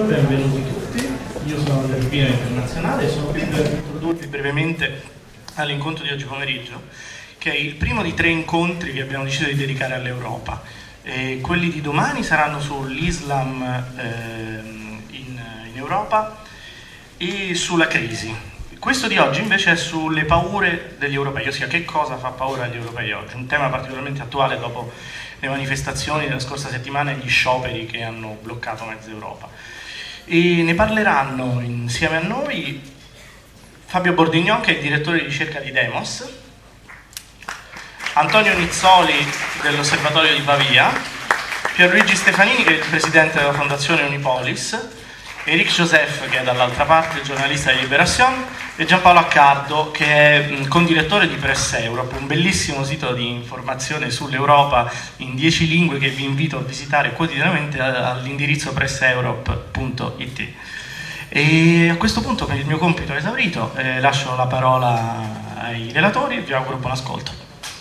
benvenuti tutti. Io sono del Pino Internazionale e sono qui per introdurvi brevemente all'incontro di oggi pomeriggio, che è il primo di 3 incontri che abbiamo deciso di dedicare all'Europa. Quelli di domani saranno sull'Islam in Europa e sulla crisi. Questo di oggi invece è sulle paure degli europei, ossia che cosa fa paura agli europei oggi, un tema particolarmente attuale dopo le manifestazioni della scorsa settimana e gli scioperi che hanno bloccato mezza Europa. E ne parleranno insieme a noi Fabio Bordignon, che è il direttore di ricerca di Demos, Antonio Nizzoli dell'Osservatorio di Pavia, Pierluigi Stefanini, che è il presidente della Fondazione Unipolis, Eric Joseph, che è dall'altra parte, il giornalista di Libération, e Giampaolo Accardo, che è condirettore di Press Europe, un bellissimo sito di informazione sull'Europa in 10 lingue che vi invito a visitare quotidianamente all'indirizzo presseurope.it. E a questo punto, per il mio compito esaurito, lascio la parola ai relatori e vi auguro buon ascolto.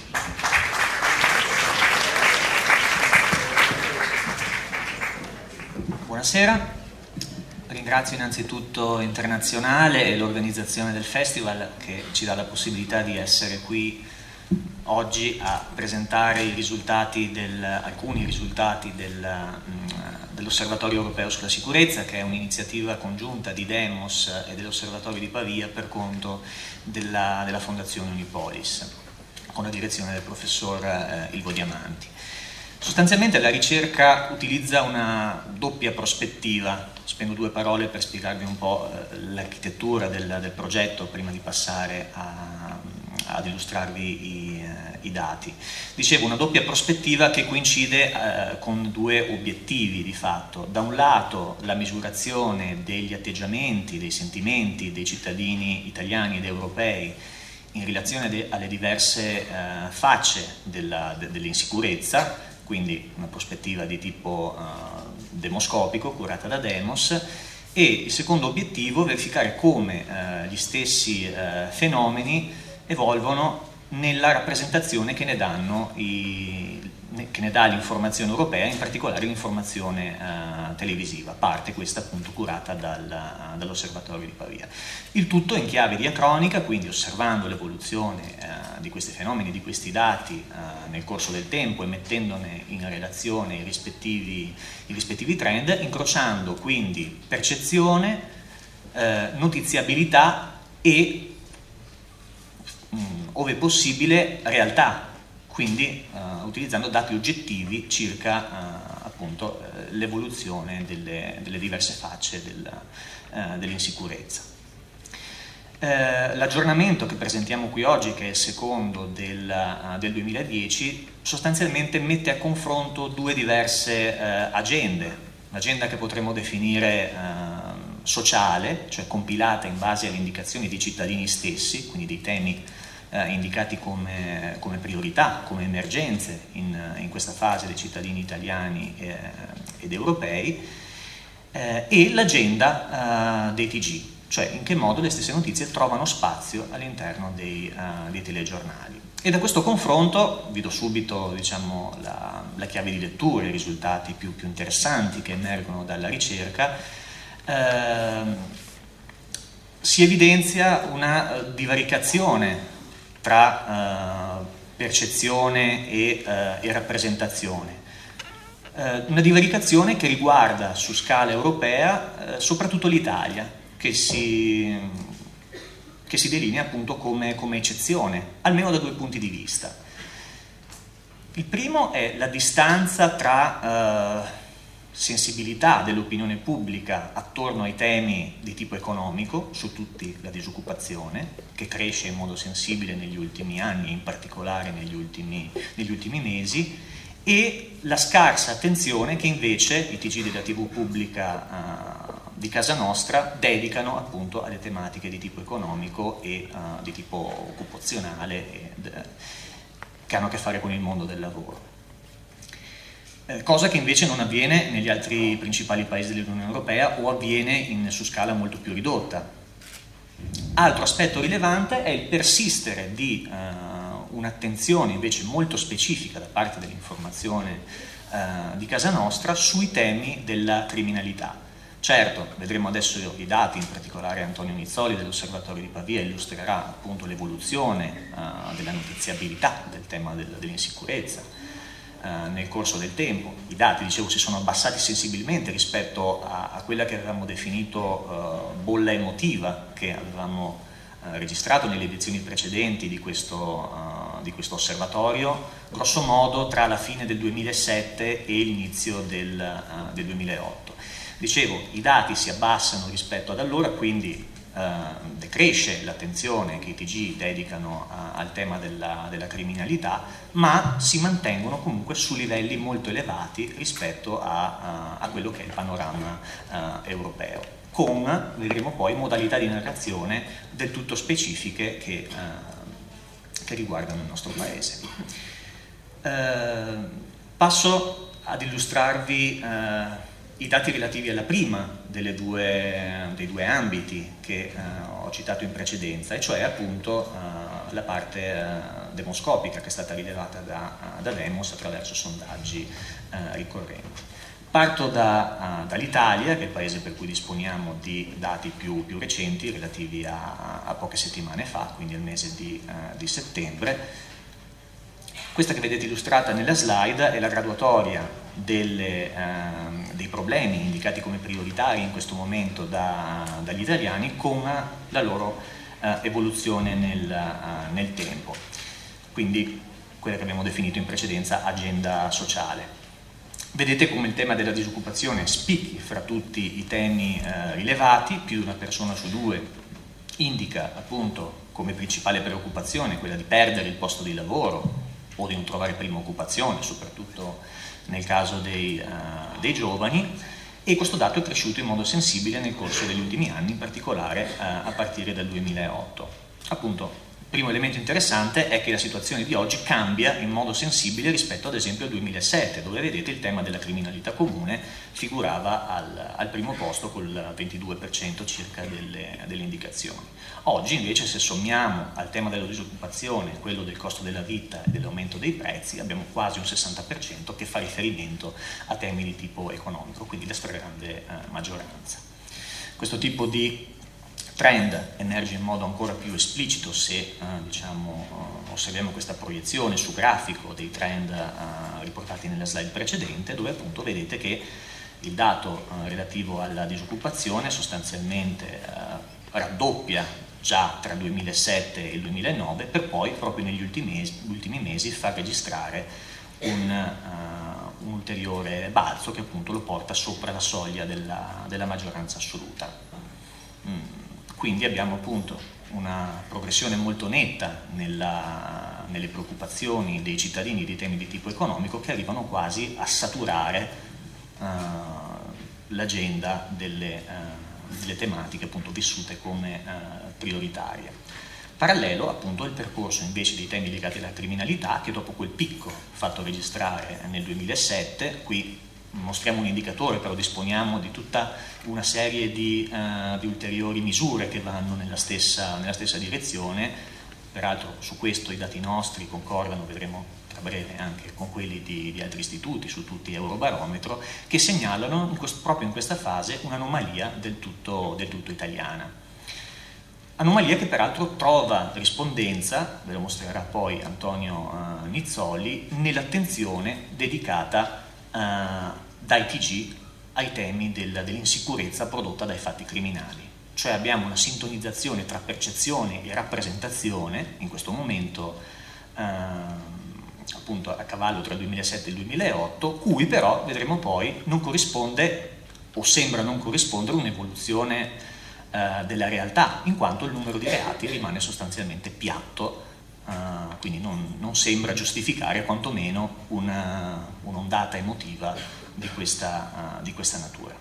Buonasera. Ringrazio innanzitutto Internazionale e l'organizzazione del festival che ci dà la possibilità di essere qui oggi a presentare alcuni risultati dell'Osservatorio Europeo sulla Sicurezza, che è un'iniziativa congiunta di Demos e dell'Osservatorio di Pavia per conto della Fondazione Unipolis, con la direzione del professor Ilvo Diamanti. Sostanzialmente la ricerca utilizza una doppia prospettiva. Spendo 2 parole per spiegarvi un po' l'architettura del progetto prima di passare ad illustrarvi i dati. Dicevo, una doppia prospettiva che coincide con 2 obiettivi di fatto. Da un lato la misurazione degli atteggiamenti, dei sentimenti dei cittadini italiani ed europei in relazione alle diverse facce dell'insicurezza, quindi una prospettiva di tipo demoscopico curata da Demos, e il secondo obiettivo verificare come gli stessi fenomeni evolvono nella rappresentazione che ne dà l'informazione europea, in particolare l'informazione televisiva, parte questa appunto curata dall'Osservatorio di Pavia. Il tutto in chiave diacronica, quindi osservando l'evoluzione di questi fenomeni, di questi dati nel corso del tempo e mettendone in relazione i rispettivi trend, incrociando quindi percezione, notiziabilità e, ove possibile, realtà, quindi utilizzando dati oggettivi circa appunto l'evoluzione delle diverse facce dell'insicurezza. L'aggiornamento che presentiamo qui oggi, che è il secondo del 2010, sostanzialmente mette a confronto 2 diverse agende. L'agenda che potremmo definire sociale, cioè compilata in base alle indicazioni dei cittadini stessi, quindi dei temi indicati come priorità, come emergenze in questa fase dei cittadini italiani ed europei, e l'agenda dei TG, cioè in che modo le stesse notizie trovano spazio all'interno dei telegiornali. E da questo confronto vi do subito, diciamo, la chiave di lettura, i risultati più interessanti che emergono dalla ricerca. Si evidenzia una divaricazione tra percezione e rappresentazione. Una divaricazione che riguarda su scala europea soprattutto l'Italia, che si delinea appunto come eccezione, almeno da 2 punti di vista. Il primo è la distanza tra sensibilità dell'opinione pubblica attorno ai temi di tipo economico, su tutti la disoccupazione, che cresce in modo sensibile negli ultimi anni, in particolare negli ultimi mesi, e la scarsa attenzione che invece i TG della TV pubblica di casa nostra dedicano appunto alle tematiche di tipo economico e di tipo occupazionale che hanno a che fare con il mondo del lavoro. Cosa che invece non avviene negli altri principali paesi dell'Unione Europea o avviene su scala molto più ridotta. Altro aspetto rilevante è il persistere di un'attenzione invece molto specifica da parte dell'informazione di casa nostra sui temi della criminalità. Certo, vedremo adesso i dati, in particolare Antonio Nizzoli dell'Osservatorio di Pavia illustrerà appunto l'evoluzione della notiziabilità del tema dell'insicurezza nel corso del tempo. I dati, dicevo, si sono abbassati sensibilmente rispetto a quella che avevamo definito bolla emotiva che avevamo registrato nelle edizioni precedenti di questo osservatorio, grosso modo tra la fine del 2007 e l'inizio del 2008. Dicevo, i dati si abbassano rispetto ad allora, quindi decresce l'attenzione che i TG dedicano al tema della criminalità, ma si mantengono comunque su livelli molto elevati rispetto a quello che è il panorama europeo, con, vedremo poi, modalità di narrazione del tutto specifiche che riguardano il nostro paese. Passo ad illustrarvi i dati relativi alla prima dei due ambiti che ho citato in precedenza, e cioè appunto la parte demoscopica che è stata rilevata da Demos attraverso sondaggi ricorrenti. Parto dall'Italia, che è il paese per cui disponiamo di dati più recenti, relativi a poche settimane fa, quindi al mese di settembre. Questa che vedete illustrata nella slide è la graduatoria dei problemi indicati come prioritari in questo momento dagli italiani, con la loro evoluzione nel tempo. Quindi quella che abbiamo definito in precedenza agenda sociale. Vedete come il tema della disoccupazione spicchi fra tutti i temi rilevati. Più di una persona su due indica appunto come principale preoccupazione quella di perdere il posto di lavoro o di non trovare prima occupazione, soprattutto nel caso dei giovani, e questo dato è cresciuto in modo sensibile nel corso degli ultimi anni, in particolare a partire dal 2008. Appunto, il primo elemento interessante è che la situazione di oggi cambia in modo sensibile rispetto ad esempio al 2007, dove vedete il tema della criminalità comune figurava al primo posto col 22% circa delle indicazioni. Oggi invece, se sommiamo al tema della disoccupazione quello del costo della vita e dell'aumento dei prezzi, abbiamo quasi un 60% che fa riferimento a temi di tipo economico, quindi la stragrande maggioranza. Questo tipo di trend emerge in modo ancora più esplicito se osserviamo questa proiezione su grafico dei trend riportati nella slide precedente, dove appunto vedete che il dato relativo alla disoccupazione sostanzialmente raddoppia già tra il 2007 e il 2009, per poi proprio negli ultimi mesi far registrare un ulteriore balzo che appunto lo porta sopra la soglia della maggioranza assoluta. Quindi abbiamo appunto una progressione molto netta nelle preoccupazioni dei cittadini di temi di tipo economico, che arrivano quasi a saturare l'agenda delle tematiche appunto vissute come prioritarie. Parallelo appunto il percorso invece dei temi legati alla criminalità, che dopo quel picco fatto registrare nel 2007, qui mostriamo un indicatore, però disponiamo di tutta una serie di ulteriori misure che vanno nella stessa direzione. Peraltro su questo i dati nostri concordano, vedremo tra breve, anche con quelli di altri istituti, su tutti Eurobarometro, che segnalano proprio in questa fase un'anomalia del tutto italiana. Anomalia che peraltro trova rispondenza, ve lo mostrerà poi Antonio Nizzoli, nell'attenzione dedicata dai TG ai temi dell'insicurezza prodotta dai fatti criminali. Cioè abbiamo una sintonizzazione tra percezione e rappresentazione, in questo momento appunto a cavallo tra il 2007 e il 2008, cui però, vedremo poi, non corrisponde o sembra non corrispondere un'evoluzione della realtà, in quanto il numero di reati rimane sostanzialmente piatto, quindi non sembra giustificare quantomeno un'ondata emotiva di questa natura.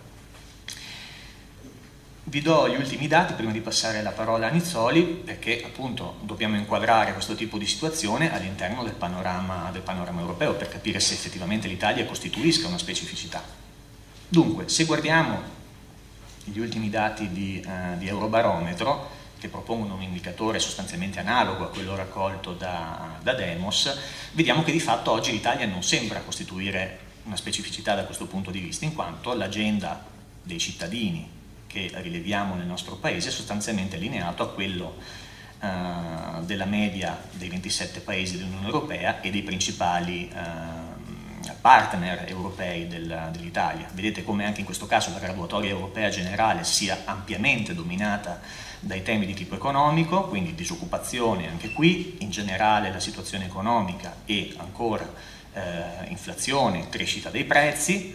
Vi do gli ultimi dati prima di passare la parola a Nizzoli, perché appunto dobbiamo inquadrare questo tipo di situazione all'interno del panorama europeo per capire se effettivamente l'Italia costituisca una specificità. Dunque, se guardiamo gli ultimi dati di Eurobarometro, che propongono un indicatore sostanzialmente analogo a quello raccolto da Demos, vediamo che di fatto oggi l'Italia non sembra costituire una specificità da questo punto di vista, in quanto l'agenda dei cittadini che rileviamo nel nostro paese è sostanzialmente allineato a quello della media dei 27 paesi dell'Unione Europea e dei principali partner europei dell'Italia. Vedete come anche in questo caso la graduatoria europea generale sia ampiamente dominata dai temi di tipo economico, quindi disoccupazione anche qui, in generale la situazione economica e ancora inflazione, crescita dei prezzi,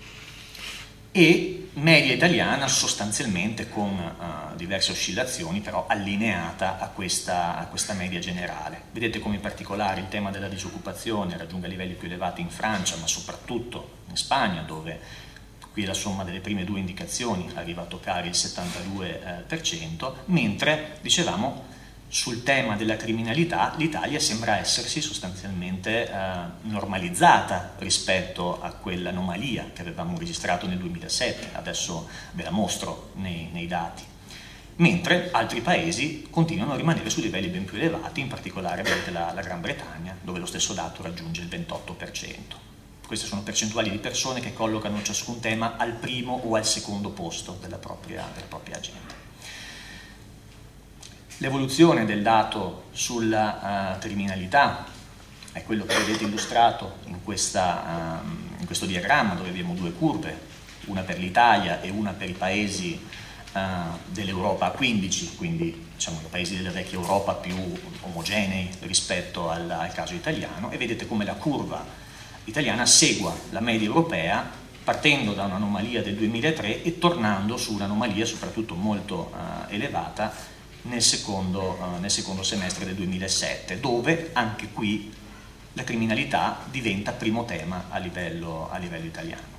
e media italiana sostanzialmente con diverse oscillazioni, però allineata a questa media generale. Vedete come in particolare il tema della disoccupazione raggiunga livelli più elevati in Francia, ma soprattutto in Spagna, dove qui la somma delle prime due indicazioni arriva a toccare il 72%, mentre, dicevamo, sul tema della criminalità l'Italia sembra essersi sostanzialmente normalizzata rispetto a quell'anomalia che avevamo registrato nel 2007, adesso ve la mostro nei dati, mentre altri paesi continuano a rimanere su livelli ben più elevati, in particolare vedete la Gran Bretagna, dove lo stesso dato raggiunge il 28%. Queste sono percentuali di persone che collocano ciascun tema al primo o al secondo posto della propria agenda. L'evoluzione del dato sulla criminalità è quello che vedete illustrato in questo diagramma, dove abbiamo due curve, una per l'Italia e una per i paesi dell'Europa a 15, quindi diciamo i paesi della vecchia Europa più omogenei rispetto al caso italiano, e vedete come la curva italiana segua la media europea partendo da un'anomalia del 2003 e tornando su un'anomalia soprattutto molto elevata nel secondo semestre del 2007, dove anche qui la criminalità diventa primo tema a livello italiano.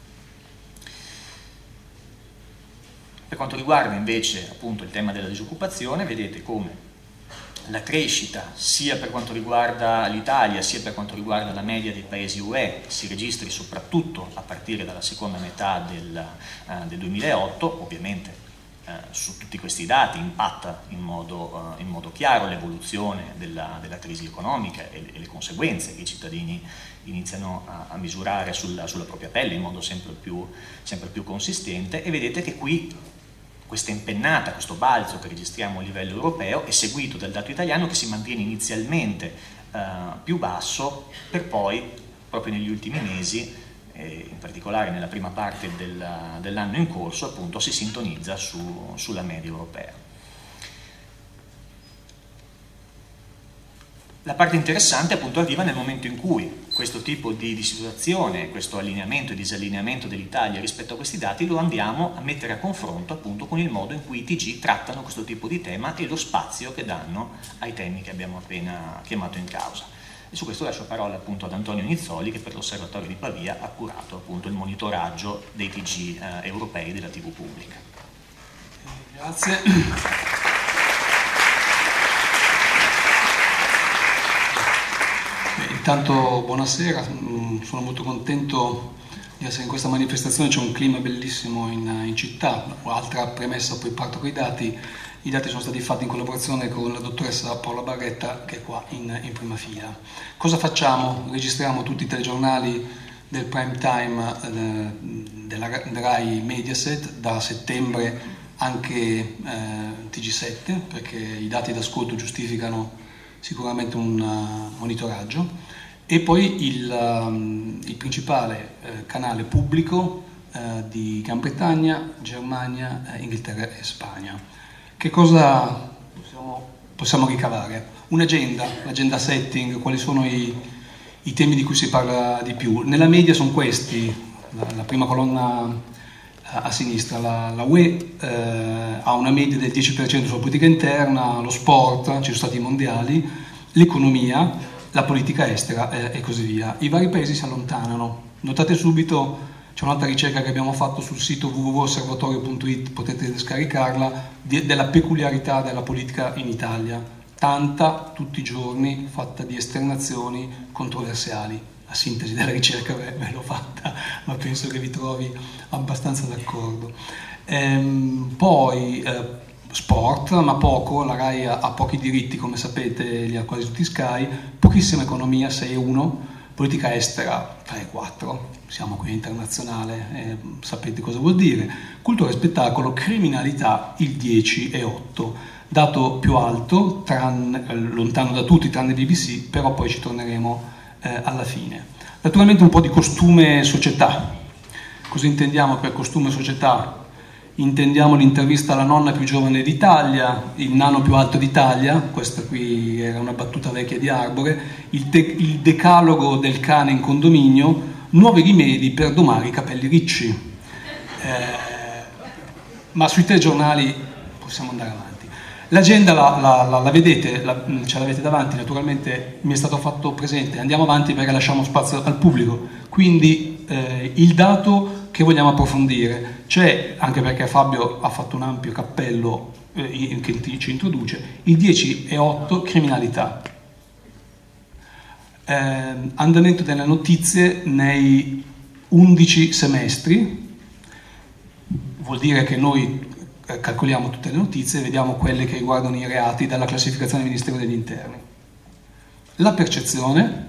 Per quanto riguarda invece appunto il tema della disoccupazione, vedete come la crescita sia per quanto riguarda l'Italia sia per quanto riguarda la media dei paesi UE si registri soprattutto a partire dalla seconda metà del 2008, ovviamente su tutti questi dati impatta in modo chiaro l'evoluzione della crisi economica e le conseguenze che i cittadini iniziano a misurare sulla propria pelle in modo sempre più consistente, e vedete che qui questa impennata, questo balzo che registriamo a livello europeo è seguito dal dato italiano che si mantiene inizialmente più basso per poi, proprio negli ultimi mesi, in particolare nella prima parte dell'anno in corso, appunto si sintonizza sulla media europea. La parte interessante appunto arriva nel momento in cui questo tipo di situazione, questo allineamento e disallineamento dell'Italia rispetto a questi dati lo andiamo a mettere a confronto appunto con il modo in cui i TG trattano questo tipo di tema e lo spazio che danno ai temi che abbiamo appena chiamato in causa. E su questo lascio parola appunto ad Antonio Nizzoli, che per l'Osservatorio di Pavia ha curato appunto il monitoraggio dei TG europei della TV pubblica. Grazie. Intanto buonasera, sono molto contento di essere in questa manifestazione, c'è un clima bellissimo in città. Altra premessa, poi parto con i dati. I dati sono stati fatti in collaborazione con la dottoressa Paola Barretta, che è qua in prima fila. Cosa facciamo? Registriamo tutti i telegiornali del prime time della Rai Mediaset, da settembre anche TG7, perché i dati d'ascolto giustificano sicuramente un monitoraggio, e poi il principale canale pubblico di Gran Bretagna, Germania, Inghilterra e Spagna. Che cosa possiamo ricavare? L'agenda setting, quali sono i temi di cui si parla di più. Nella media sono questi, la prima colonna a sinistra, la UE ha una media del 10% sulla politica interna, lo sport, ci sono stati i mondiali, l'economia, la politica estera e così via. I vari paesi si allontanano. Notate subito, c'è un'altra ricerca che abbiamo fatto sul sito www.osservatorio.it, potete scaricarla, della peculiarità della politica in Italia, tanta tutti i giorni, fatta di esternazioni controversiali. La sintesi della ricerca ve l'ho fatta, ma penso che vi trovi abbastanza d'accordo. Poi sport, ma poco, la Rai ha pochi diritti, come sapete, li ha quasi tutti Sky, pochissima economia, 6-1, politica estera 3 e 4, siamo qui internazionale, sapete cosa vuol dire, cultura e spettacolo, criminalità il 10 e 8, dato più alto, lontano da tutti tranne BBC, però poi ci torneremo alla fine. Naturalmente un po' di costume e società. Cosa intendiamo per costume e società? Intendiamo l'intervista alla nonna più giovane d'Italia, il nano più alto d'Italia, questa qui era una battuta vecchia di Arbore, il decalogo del cane in condominio, nuovi rimedi per domare i capelli ricci. Ma sui telegiornali possiamo andare avanti. L'agenda la vedete, ce l'avete davanti, naturalmente mi è stato fatto presente, andiamo avanti perché lasciamo spazio al pubblico, quindi il dato che vogliamo approfondire c'è, anche perché Fabio ha fatto un ampio cappello che ci introduce, il 10 e 8 criminalità. Andamento delle notizie nei 11 semestri, vuol dire che noi calcoliamo tutte le notizie e vediamo quelle che riguardano i reati dalla classificazione del Ministero degli Interni. La percezione,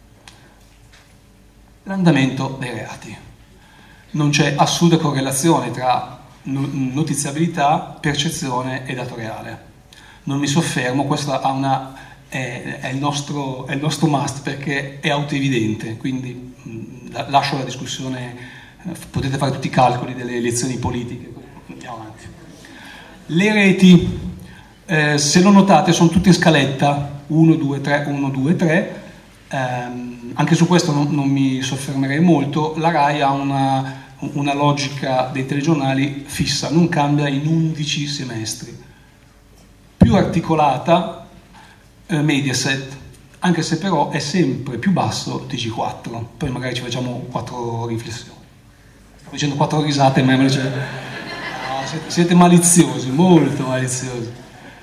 l'andamento dei reati. Non c'è assoluta correlazione tra notiziabilità, percezione e dato reale. Non mi soffermo, questo è il nostro must perché è autoevidente, quindi lascio la discussione, potete fare tutti i calcoli delle elezioni politiche. Andiamo avanti. Le reti, se lo notate, sono tutte in scaletta, 1, 2, 3, 1, 2, 3. Anche su questo non mi soffermerei molto. La RAI ha una logica dei telegiornali fissa, non cambia in 11 semestri. Più articolata Mediaset, anche se però è sempre più basso TG4. Poi magari ci facciamo 4 riflessioni. Sto dicendo 4 risate, ma no, siete maliziosi, molto maliziosi.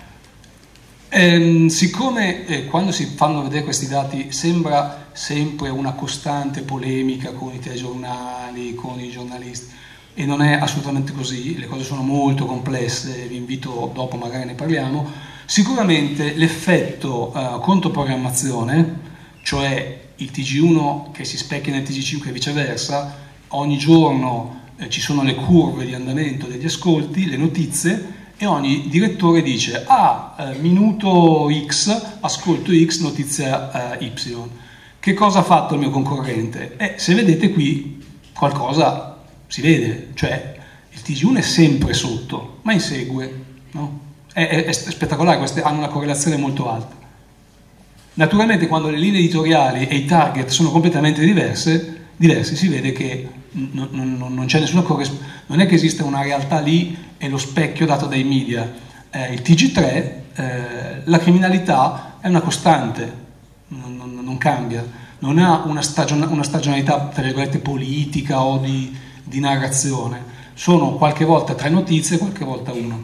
Siccome quando si fanno vedere questi dati sembra sempre una costante polemica con i telegiornali, con i giornalisti, e non è assolutamente così, le cose sono molto complesse, vi invito, dopo magari ne parliamo. Sicuramente l'effetto controprogrammazione, cioè il TG1 che si specchia nel TG5 e viceversa, ogni giorno ci sono le curve di andamento degli ascolti, le notizie, e ogni direttore dice minuto X, ascolto X, notizia Y. Che cosa ha fatto il mio concorrente? Se vedete qui qualcosa si vede, cioè il TG1 è sempre sotto, ma insegue, no? È spettacolare, queste hanno una correlazione molto alta. Naturalmente quando le linee editoriali e i target sono completamente diversi, si vede che non c'è nessuna corrispondenza, non è che esiste una realtà lì e lo specchio dato dai media. Il TG3, la criminalità è una costante, non cambia, non ha una stagionalità tra virgolette politica o di narrazione, sono qualche volta 3 notizie, qualche volta 1.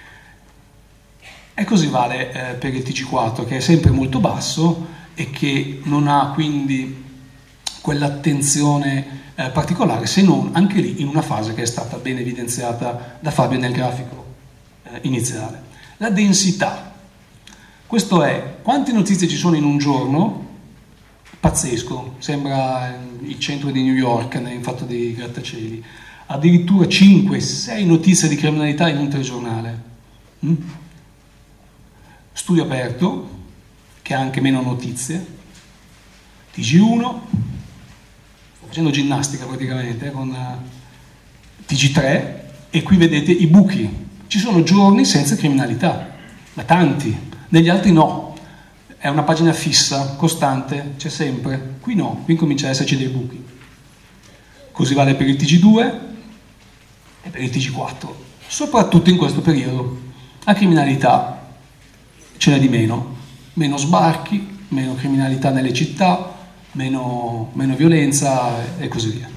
E così vale per il TG4, che è sempre molto basso e che non ha quindi quell'attenzione particolare, se non anche lì in una fase che è stata ben evidenziata da Fabio nel grafico iniziale. La densità, questo è quante notizie ci sono in un giorno, pazzesco, sembra il centro di New York in fatto di grattacieli, addirittura 5-6 notizie di criminalità in un telegiornale. Studio aperto, che ha anche meno notizie, TG1, facendo ginnastica praticamente con TG3, e qui vedete i buchi, ci sono giorni senza criminalità, ma tanti, negli altri no, è una pagina fissa, costante, c'è sempre, qui no, qui comincia ad esserci dei buchi. Così vale per il TG2 e per il TG4, soprattutto in questo periodo. La criminalità ce n'è di meno sbarchi, meno criminalità nelle città, meno violenza e così via.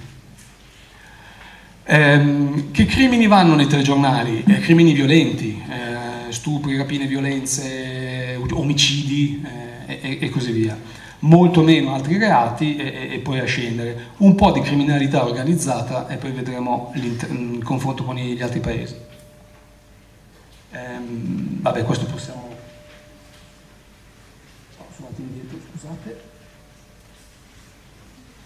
Che crimini vanno nei telegiornali? Crimini violenti, stupri, rapine, violenze, omicidi e così via. Molto meno altri reati e poi a scendere. Un po' di criminalità organizzata e poi vedremo il confronto con gli altri paesi. Vabbè, questo possiamo... Sono un attimo indietro, scusate.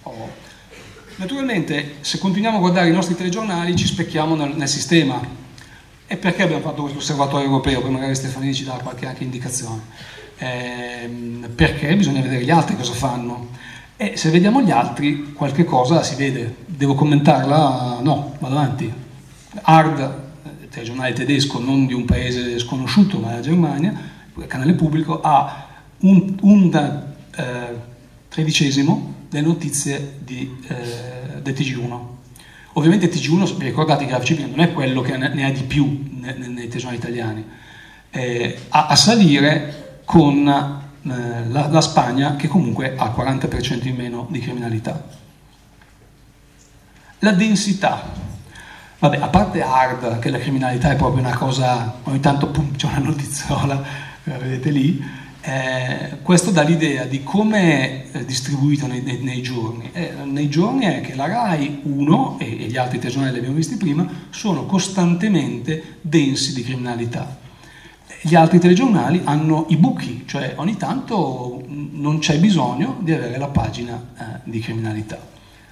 Naturalmente, se continuiamo a guardare i nostri telegiornali ci specchiamo nel sistema. E perché abbiamo fatto questo osservatorio europeo? Poi magari Stefanini ci dà qualche anche indicazione. Perché bisogna vedere gli altri cosa fanno. E se vediamo gli altri, qualche cosa si vede. Devo commentarla? No, vado avanti. ARD, telegiornale tedesco, non di un paese sconosciuto, ma della Germania, canale pubblico, ha un tredicesimo delle notizie del TG1. Ovviamente il TG1, vi ricordate i grafici, non è quello che ne ha di più nei telegiornali italiani, a salire con la Spagna, che comunque ha 40% in meno di criminalità. La densità. Vabbè, a parte hard, che la criminalità è proprio una cosa, ogni tanto c'è una notiziola, la vedete lì, questo dà l'idea di come è distribuito nei giorni. Nei giorni è che la RAI 1 e gli altri telegiornali li abbiamo visti prima sono costantemente densi di criminalità. Gli altri telegiornali hanno i buchi, cioè ogni tanto non c'è bisogno di avere la pagina di criminalità.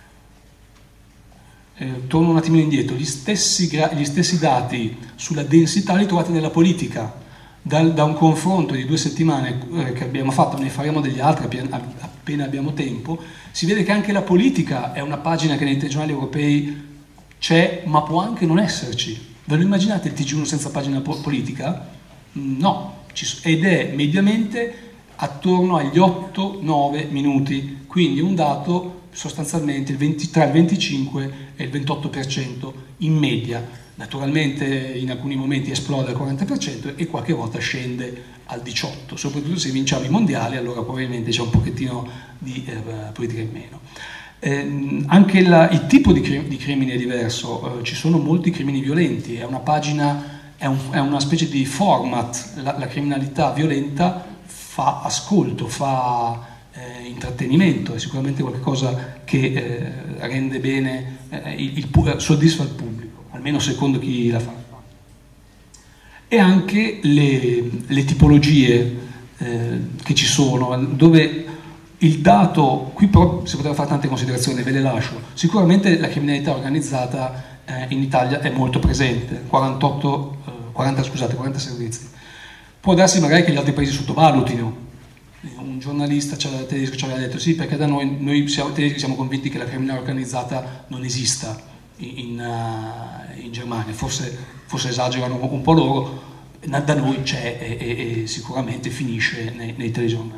Torno un attimino indietro, gli stessi dati sulla densità li trovate nella politica. Da un confronto di 2 settimane che abbiamo fatto, ne faremo degli altri appena abbiamo tempo, si vede che anche la politica è una pagina che nei telegiornali europei c'è, ma può anche non esserci. Ve lo immaginate il TG1 senza pagina politica? No, ed è mediamente attorno agli 8-9 minuti, quindi un dato sostanzialmente tra il 25 e il 28% in media. Naturalmente in alcuni momenti esplode al 40% e qualche volta scende al 18%, soprattutto se vinciamo i mondiali, allora probabilmente c'è un pochettino di politica in meno. Anche il tipo di crimine è diverso, ci sono molti crimini violenti, è una pagina, è una specie di format, la criminalità violenta fa ascolto, fa intrattenimento, è sicuramente qualcosa che rende bene, soddisfa il pubblico, almeno secondo chi la fa. E anche le tipologie che ci sono, dove il dato, qui però si poteva fare tante considerazioni, ve le lascio. Sicuramente la criminalità organizzata in Italia è molto presente, 40 servizi. Può darsi magari che gli altri paesi sottovalutino. Un giornalista tedesco ci aveva detto sì, perché da noi siamo convinti che la criminalità organizzata non esista in Germania, forse esagerano un po' loro, da noi c'è e sicuramente finisce nei telegiornali.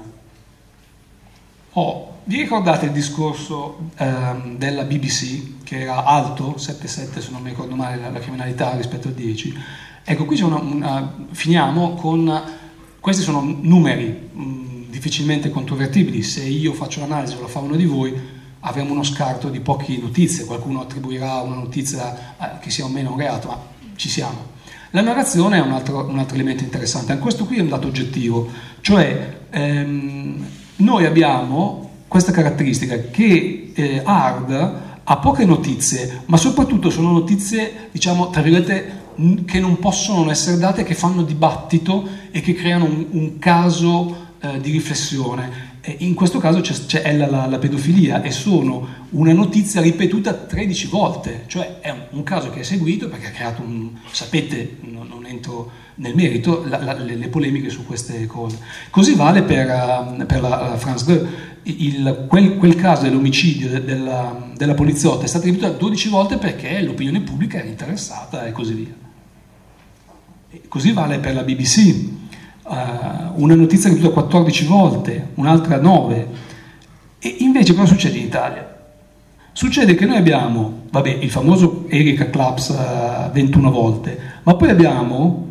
Vi ricordate il discorso della BBC che era alto, 7,7 se non mi ricordo male la criminalità rispetto al 10? Ecco, qui c'è finiamo con, questi sono numeri difficilmente controvertibili. Se io faccio l'analisi o la fa uno di voi, avremo uno scarto di poche notizie, qualcuno attribuirà una notizia che sia o meno un reato, ma ci siamo. La narrazione è un altro elemento interessante, anche questo qui è un dato oggettivo, cioè noi abbiamo questa caratteristica che ARD ha poche notizie, ma soprattutto sono notizie, diciamo, tra virgolette, che non possono non essere date, che fanno dibattito e che creano un caso di riflessione. In questo caso c'è la pedofilia e sono una notizia ripetuta 13 volte, cioè è un caso che è seguito perché ha creato sapete, non entro nel merito, le polemiche su queste cose. Così vale per la France 2, quel caso dell'omicidio della poliziotta è stato ripetuto 12 volte perché l'opinione pubblica era interessata e così via. E così vale per la BBC. Una notizia ripetuta 14 volte, un'altra 9, e invece cosa succede in Italia? Succede che noi abbiamo, il famoso Erika Claps 21 volte, ma poi abbiamo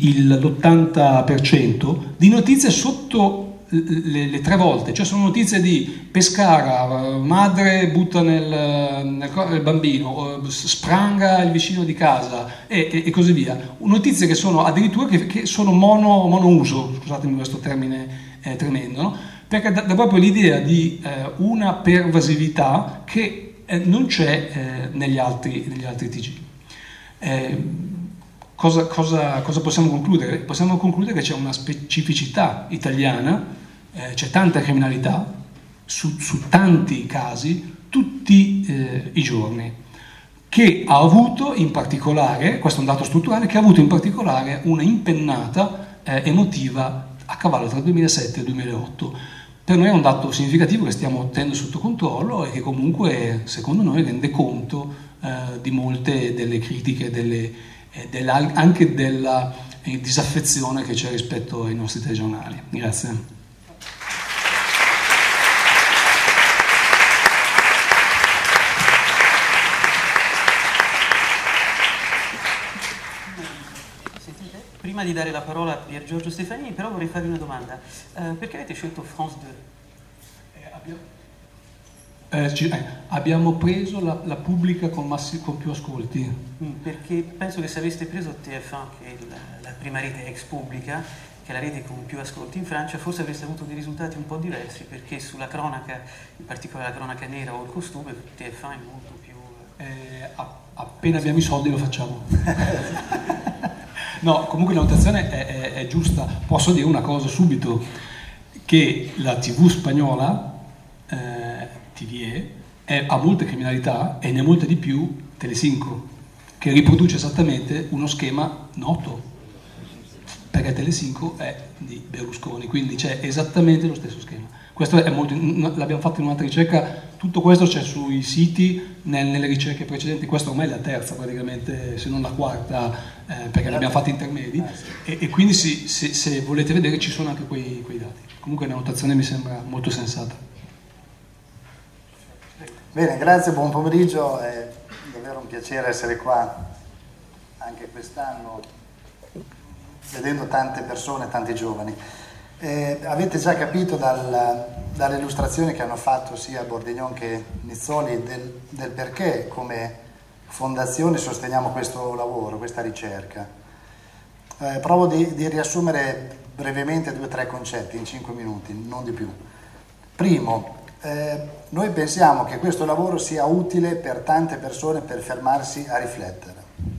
l'80% di notizie sotto le 3 volte, cioè sono notizie di Pescara, madre butta nel bambino, spranga il vicino di casa e così via. Notizie che sono addirittura che sono monouso, scusatemi questo termine tremendo, no? Perché dà proprio l'idea di una pervasività che non c'è negli altri TG. Cosa possiamo concludere? Possiamo concludere che c'è una specificità italiana, c'è tanta criminalità su tanti casi, tutti i giorni, che ha avuto in particolare, questo è un dato strutturale, che ha avuto in particolare una impennata emotiva a cavallo tra il 2007 e il 2008. Per noi è un dato significativo che stiamo tenendo sotto controllo e che comunque, secondo noi, rende conto di molte delle critiche, anche della disaffezione che c'è rispetto ai nostri telegiornali. Grazie. Prima di dare la parola a Pier Giorgio Stefanini, però vorrei farvi una domanda. Perché avete scelto France 2? Abbiamo preso la pubblica con più ascolti. Perché penso che se aveste preso TF1, che è la prima rete ex pubblica, che è la rete con più ascolti in Francia, forse avreste avuto dei risultati un po' diversi, perché sulla cronaca, in particolare la cronaca nera o il costume, TF1 è molto più... Appena abbiamo i soldi lo facciamo. No, comunque la notazione è giusta. Posso dire una cosa subito, che la TV spagnola, TVE, ha molte criminalità e ne ha molte di più Telecinco, che riproduce esattamente uno schema noto, perché Telecinco è di Berlusconi, quindi c'è esattamente lo stesso schema. Questo è molto, l'abbiamo fatto in un'altra ricerca, tutto questo c'è sui siti, nelle ricerche precedenti, questa ormai è la terza praticamente, se non la quarta, perché le abbiamo fatte intermedi, e quindi se volete vedere ci sono anche quei dati. Comunque la notazione mi sembra molto sensata. Bene, grazie, buon pomeriggio, è davvero un piacere essere qua anche quest'anno, vedendo tante persone, tanti giovani. Avete già capito dalle illustrazioni che hanno fatto sia Bordignon che Nizzoli del perché come fondazione sosteniamo questo lavoro, questa ricerca. Provo di riassumere brevemente 2 o 3 concetti in 5 minuti, non di più. Primo, noi pensiamo che questo lavoro sia utile per tante persone per fermarsi a riflettere.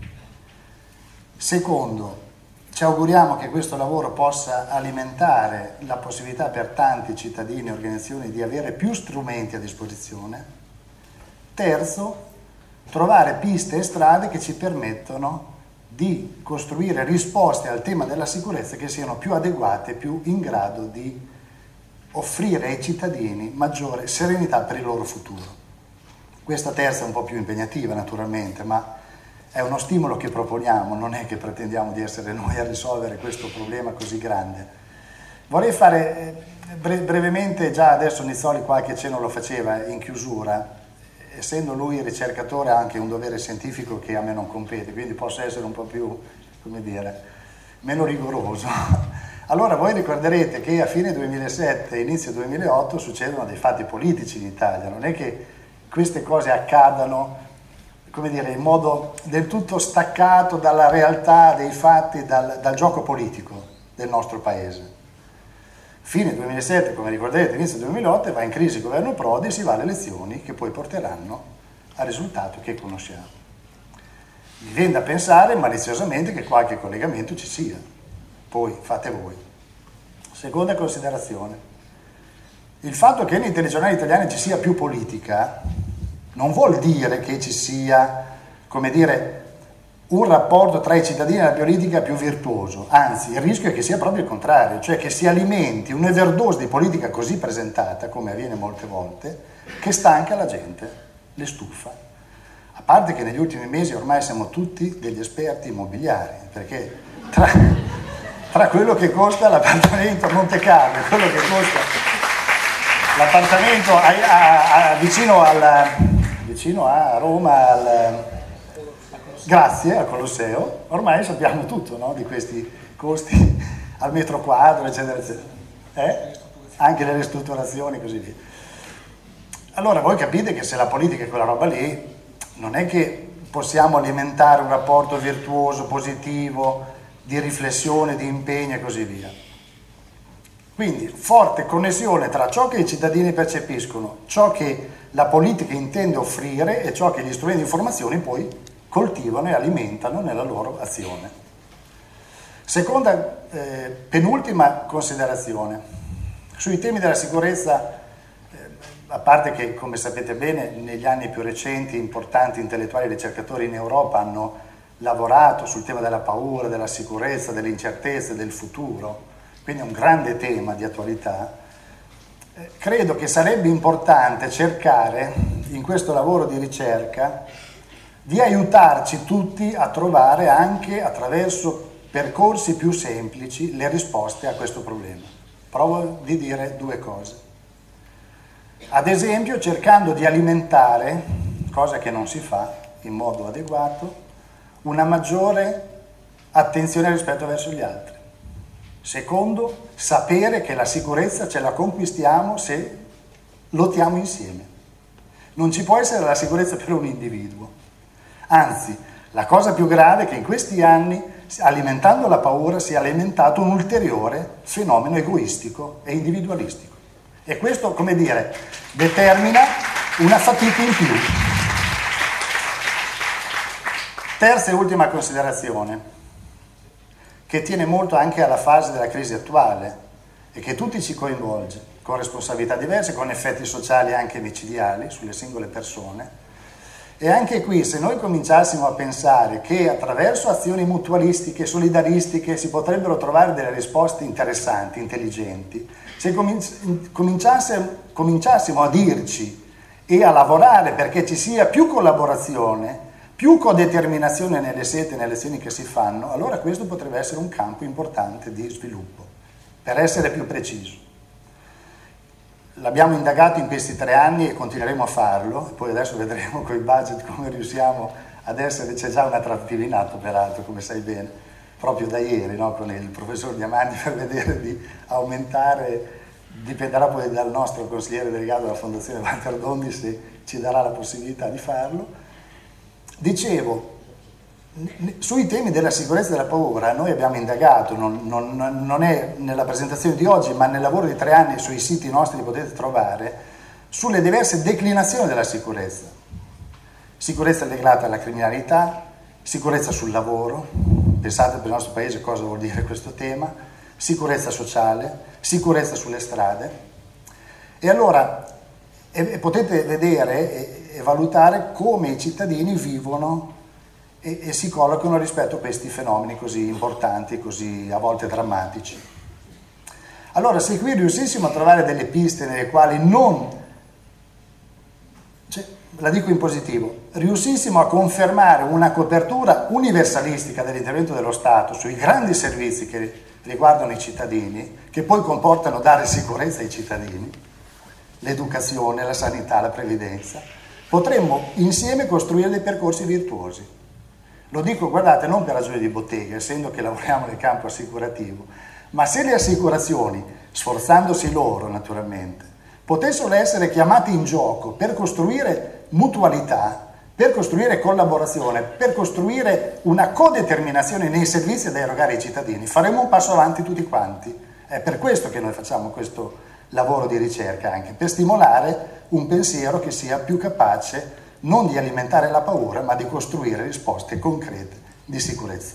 Secondo, ci auguriamo che questo lavoro possa alimentare la possibilità per tanti cittadini e organizzazioni di avere più strumenti a disposizione. Terzo, trovare piste e strade che ci permettono di costruire risposte al tema della sicurezza che siano più adeguate, più in grado di offrire ai cittadini maggiore serenità per il loro futuro. Questa terza è un po' più impegnativa naturalmente, ma è uno stimolo che proponiamo, non è che pretendiamo di essere noi a risolvere questo problema così grande. Vorrei fare brevemente, già adesso Nizzoli qualche cenno lo faceva in chiusura, essendo lui ricercatore ha anche un dovere scientifico che a me non compete, quindi posso essere un po' più, come dire, meno rigoroso. Allora voi ricorderete che a fine 2007 inizio 2008 succedono dei fatti politici in Italia, non è che queste cose accadano, come dire, in modo del tutto staccato dalla realtà dei fatti, dal gioco politico del nostro paese. Fine 2007, come ricorderete, inizio 2008 va in crisi il governo Prodi e si va alle elezioni che poi porteranno al risultato che conosciamo. Mi viene da pensare maliziosamente che qualche collegamento ci sia, poi fate voi. Seconda considerazione, il fatto che nei telegiornali italiani ci sia più politica non vuol dire che ci sia, come dire, un rapporto tra i cittadini e la politica più virtuoso, anzi il rischio è che sia proprio il contrario, cioè che si alimenti un'overdose di politica così presentata, come avviene molte volte, che stanca la gente, le stufa. A parte che negli ultimi mesi ormai siamo tutti degli esperti immobiliari, perché tra quello che costa l'appartamento a Monte Carlo e quello che costa l'appartamento vicino a Roma, grazie al Colosseo, ormai sappiamo tutto, no? Di questi costi al metro quadro, eccetera, eccetera. Anche le ristrutturazioni e così via. Allora voi capite che se la politica è quella roba lì, non è che possiamo alimentare un rapporto virtuoso, positivo, di riflessione, di impegno e così via. Quindi forte connessione tra ciò che i cittadini percepiscono, ciò che la politica intende offrire e ciò che gli strumenti di informazione poi coltivano e alimentano nella loro azione. Seconda, penultima considerazione. Sui temi della sicurezza a parte che, come sapete bene, negli anni più recenti importanti intellettuali e ricercatori in Europa hanno lavorato sul tema della paura, della sicurezza, delle incertezze, del futuro, quindi è un grande tema di attualità. Credo che sarebbe importante cercare in questo lavoro di ricerca di aiutarci tutti a trovare anche attraverso percorsi più semplici le risposte a questo problema. Provo di dire due cose. Ad esempio cercando di alimentare, cosa che non si fa in modo adeguato, una maggiore attenzione rispetto verso gli altri. Secondo, sapere che la sicurezza ce la conquistiamo se lottiamo insieme. Non ci può essere la sicurezza per un individuo. Anzi, la cosa più grave è che in questi anni, alimentando la paura, si è alimentato un ulteriore fenomeno egoistico e individualistico. E questo, come dire, determina una fatica in più. Terza e ultima considerazione, che tiene molto anche alla fase della crisi attuale e che tutti ci coinvolge, con responsabilità diverse, con effetti sociali anche micidiali sulle singole persone. E anche qui, se noi cominciassimo a pensare che attraverso azioni mutualistiche, solidaristiche, si potrebbero trovare delle risposte interessanti, intelligenti, se cominciassimo a dirci e a lavorare perché ci sia più collaborazione, più codeterminazione nelle scelte e nelle azioni che si fanno, allora questo potrebbe essere un campo importante di sviluppo, per essere più preciso. L'abbiamo indagato in questi 3 anni e continueremo a farlo, poi adesso vedremo con i budget come riusciamo ad essere, c'è già una trattativa in atto peraltro, come sai bene, proprio da ieri, no? Con il professor Diamanti per vedere di aumentare, dipenderà poi dal nostro consigliere delegato della Fondazione Walter Dondi se ci darà la possibilità di farlo. Dicevo, sui temi della sicurezza e della paura noi abbiamo indagato, non è nella presentazione di oggi, ma nel lavoro di 3 anni sui siti nostri li potete trovare, sulle diverse declinazioni della sicurezza. Sicurezza legata alla criminalità, sicurezza sul lavoro, pensate per il nostro paese cosa vuol dire questo tema, sicurezza sociale, sicurezza sulle strade. E allora potete vedere e valutare come i cittadini vivono e si collocano rispetto a questi fenomeni così importanti, così a volte drammatici. Allora, se qui riuscissimo a trovare delle piste nelle quali la dico in positivo, riuscissimo a confermare una copertura universalistica dell'intervento dello Stato sui grandi servizi che riguardano i cittadini, che poi comportano dare sicurezza ai cittadini, l'educazione, la sanità, la previdenza, potremmo insieme costruire dei percorsi virtuosi. Lo dico, guardate, non per ragioni di bottega, essendo che lavoriamo nel campo assicurativo, ma se le assicurazioni, sforzandosi loro naturalmente, potessero essere chiamate in gioco per costruire mutualità, per costruire collaborazione, per costruire una codeterminazione nei servizi da erogare ai cittadini, faremo un passo avanti tutti quanti. È per questo che noi facciamo questo lavoro di ricerca, anche per stimolare un pensiero che sia più capace non di alimentare la paura, ma di costruire risposte concrete di sicurezza.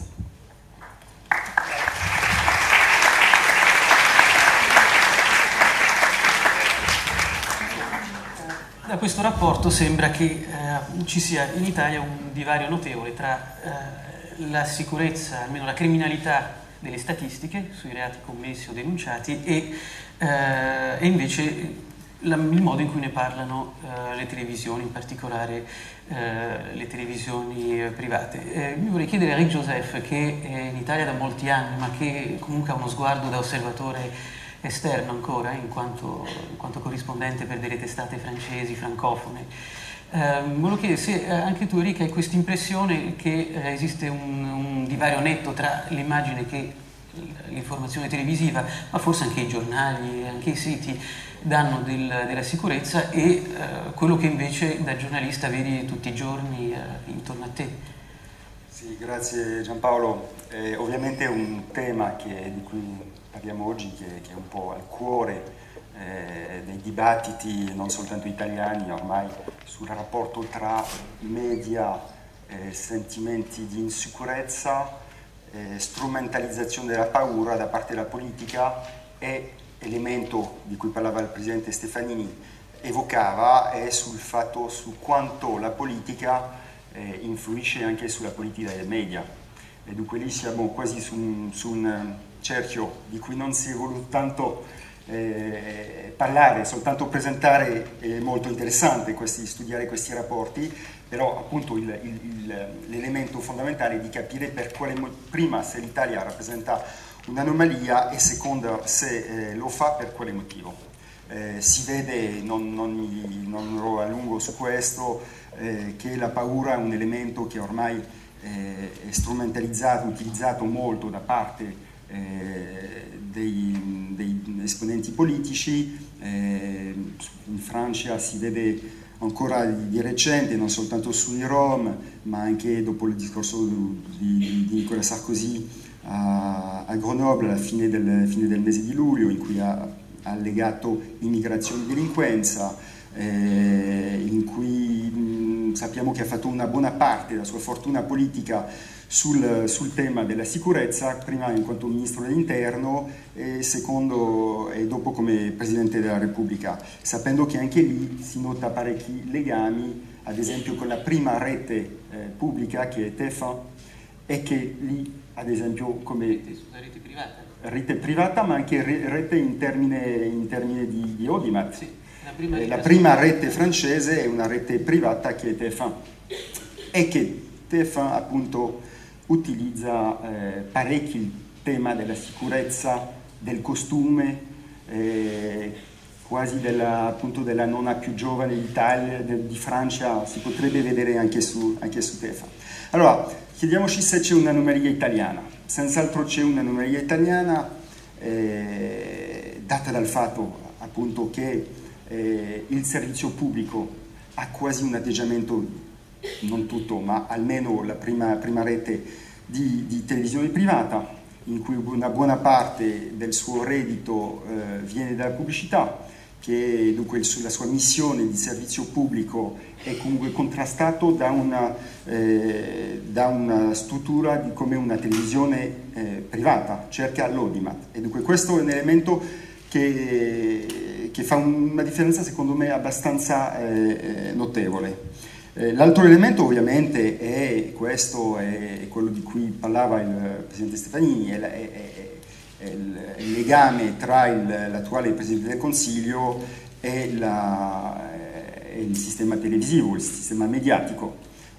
Da questo rapporto sembra che ci sia in Italia un divario notevole tra la sicurezza, almeno la criminalità delle statistiche sui reati commessi o denunciati e invece il modo in cui ne parlano le televisioni, in particolare le televisioni private. Mi vorrei chiedere a Eric Joseph, che è in Italia da molti anni, ma che comunque ha uno sguardo da osservatore esterno ancora, in quanto corrispondente per delle testate francesi, francofone. Volevo chiedere se anche tu, Eric, hai questa impressione che esiste un divario netto tra l'immagine che l'informazione televisiva, ma forse anche i giornali, anche i siti danno della sicurezza e quello che invece da giornalista vedi tutti i giorni intorno a te. Sì, grazie Giampaolo. Ovviamente è un tema di cui parliamo oggi che è un po' al cuore dei dibattiti non soltanto italiani ormai sul rapporto tra media, sentimenti di insicurezza, strumentalizzazione della paura da parte della politica e elemento di cui parlava il presidente Stefanini, evocava è sul fatto su quanto la politica influisce anche sulla politica dei media, e dunque lì siamo quasi su un cerchio di cui non si è voluto tanto parlare, soltanto presentare. È molto interessante studiare questi rapporti, però appunto l'elemento fondamentale è di capire prima se l'Italia rappresenta un'anomalia e seconda se lo fa per quale motivo. Si vede, non ero a lungo su questo, che la paura è un elemento che ormai è strumentalizzato, utilizzato molto da parte dei esponenti politici. In Francia si vede ancora di recente, non soltanto sui Rom, ma anche dopo il discorso di Nicolas Sarkozy a Grenoble alla fine del mese di luglio, in cui ha allegato immigrazione e delinquenza, in cui sappiamo che ha fatto una buona parte della sua fortuna politica sul tema della sicurezza, prima in quanto ministro dell'interno e secondo e dopo come Presidente della Repubblica, sapendo che anche lì si nota parecchi legami, ad esempio con la prima rete pubblica che è TF1, e che lì, ad esempio, come rete privata, ma anche rete in termini di audimat. Sì, la prima rete francese è una rete privata che è TF1, e che TF1 appunto utilizza parecchio il tema della sicurezza, del costume, quasi appunto della nonna più giovane d'Italia, di Francia, si potrebbe vedere anche su TF1. Allora, chiediamoci se c'è un'anomalia italiana. Senz'altro c'è un'anomalia italiana, data dal fatto appunto che il servizio pubblico ha quasi un atteggiamento, non tutto, ma almeno la prima rete di televisione privata, in cui una buona parte del suo reddito viene dalla pubblicità, che dunque la sua missione di servizio pubblico è comunque contrastato da una struttura come una televisione privata, cerca l'audimat, e dunque questo è un elemento che fa una differenza secondo me abbastanza notevole. L'altro elemento ovviamente è quello di cui parlava il Presidente Stefanini, è il legame tra l'attuale Presidente del Consiglio e il sistema televisivo, il sistema mediatico.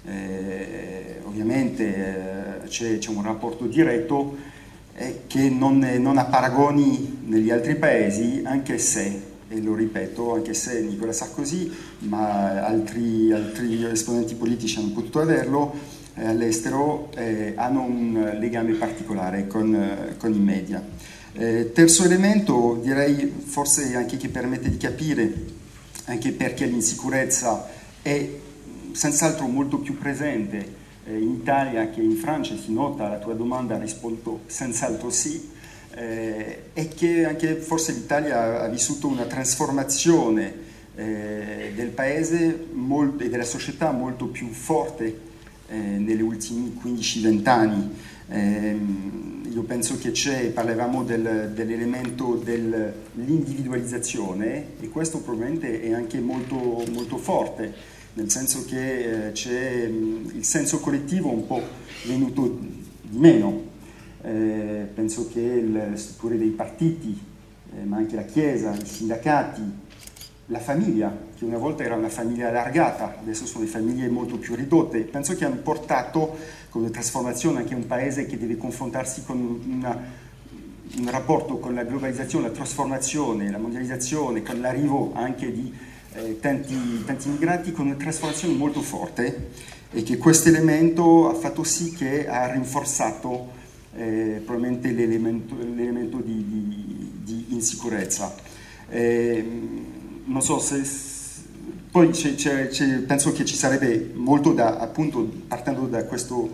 Ovviamente c'è un rapporto diretto che non ha paragoni negli altri paesi, anche se, e lo ripeto, anche se Nicolas Sarkozy, ma altri esponenti politici hanno potuto averlo all'estero, hanno un legame particolare con i media. Terzo elemento, direi forse anche che permette di capire anche perché l'insicurezza è senz'altro molto più presente in Italia che in Francia. Si nota, alla tua domanda rispondo senz'altro sì, e che anche forse l'Italia ha vissuto una trasformazione del paese e della società molto più forte negli ultimi 15-20 anni. Io penso che parlavamo dell'elemento dell'individualizzazione, e questo probabilmente è anche molto, molto forte, nel senso che c'è il senso collettivo un po' venuto di meno. Penso che le strutture dei partiti, ma anche la Chiesa, i sindacati, la famiglia, che una volta era una famiglia allargata, adesso sono famiglie molto più ridotte, penso che hanno portato come trasformazione anche un paese che deve confrontarsi con un rapporto con la globalizzazione, la trasformazione, la mondializzazione, con l'arrivo anche di tanti immigrati, con una trasformazione molto forte, e che questo elemento ha fatto sì che ha rinforzato probabilmente l'elemento di insicurezza. Non so se poi penso che ci sarebbe molto appunto partendo da questo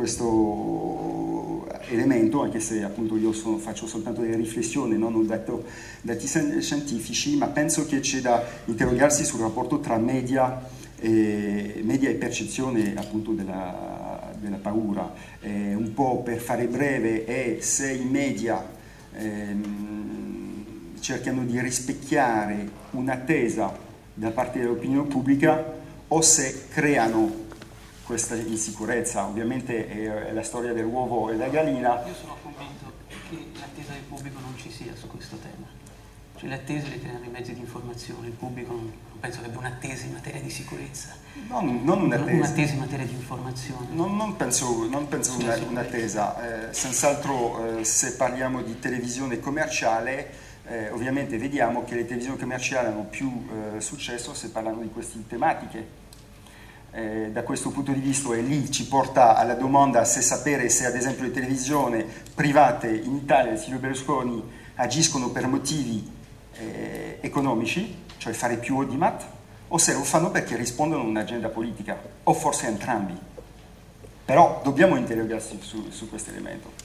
elemento, anche se appunto io faccio soltanto delle riflessioni, non ho dato dati scientifici, ma penso che c'è da interrogarsi sul rapporto tra media e percezione appunto della paura. Un po' per fare breve, è se i media cercano di rispecchiare un'attesa da parte dell'opinione pubblica o se creano questa insicurezza. Ovviamente è la storia dell'uovo e della gallina. Io sono convinto che l'attesa del pubblico non ci sia su questo tema. Cioè, le attese le creano i mezzi di informazione, il pubblico non penso che abbia un'attesa in materia di sicurezza. Non un'attesa. Un'attesa in materia di informazione. Non penso un'attesa. Senz'altro se parliamo di televisione commerciale, ovviamente vediamo che le televisioni commerciali hanno più successo se parlano di queste tematiche. Da questo punto di vista, e lì ci porta alla domanda se sapere se ad esempio le televisioni private in Italia di Silvio Berlusconi agiscono per motivi economici, cioè fare più audimat, o se lo fanno perché rispondono a un'agenda politica, o forse entrambi. Però dobbiamo interrogarsi su questo elemento.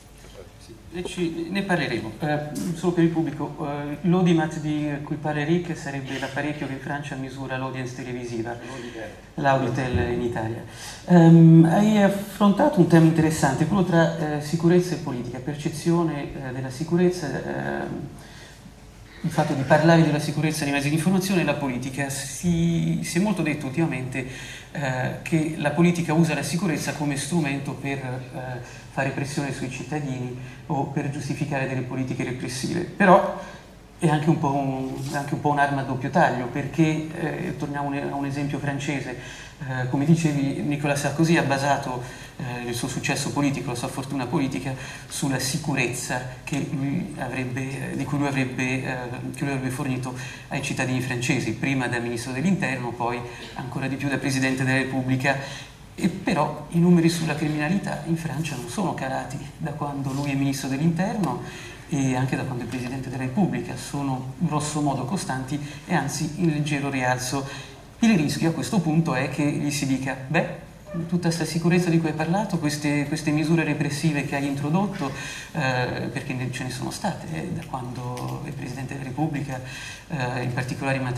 Ne parleremo. Solo per il pubblico, l'audimat di cui parla Rick sarebbe l'apparecchio che in Francia misura l'audience televisiva, l'Auditel in Italia. Hai affrontato un tema interessante, quello tra sicurezza e politica, percezione della sicurezza, il fatto di parlare della sicurezza nei mezzi di informazione e la politica. Si è molto detto ultimamente che la politica usa la sicurezza come strumento per fare pressione sui cittadini o per giustificare delle politiche repressive, però è anche un po' un'arma a doppio taglio, perché torniamo a un esempio francese, come dicevi, Nicolas Sarkozy ha basato il suo successo politico, la sua fortuna politica sulla sicurezza di cui lui avrebbe fornito ai cittadini francesi, prima da ministro dell'interno, poi ancora di più da presidente della Repubblica. E però i numeri sulla criminalità in Francia non sono calati da quando lui è ministro dell'interno e anche da quando è presidente della Repubblica, sono grosso modo costanti e anzi in leggero rialzo. Il rischio a questo punto è che gli si dica: beh, tutta questa sicurezza di cui hai parlato, queste misure repressive che hai introdotto, perché ce ne sono state da quando è Presidente della Repubblica, in particolare in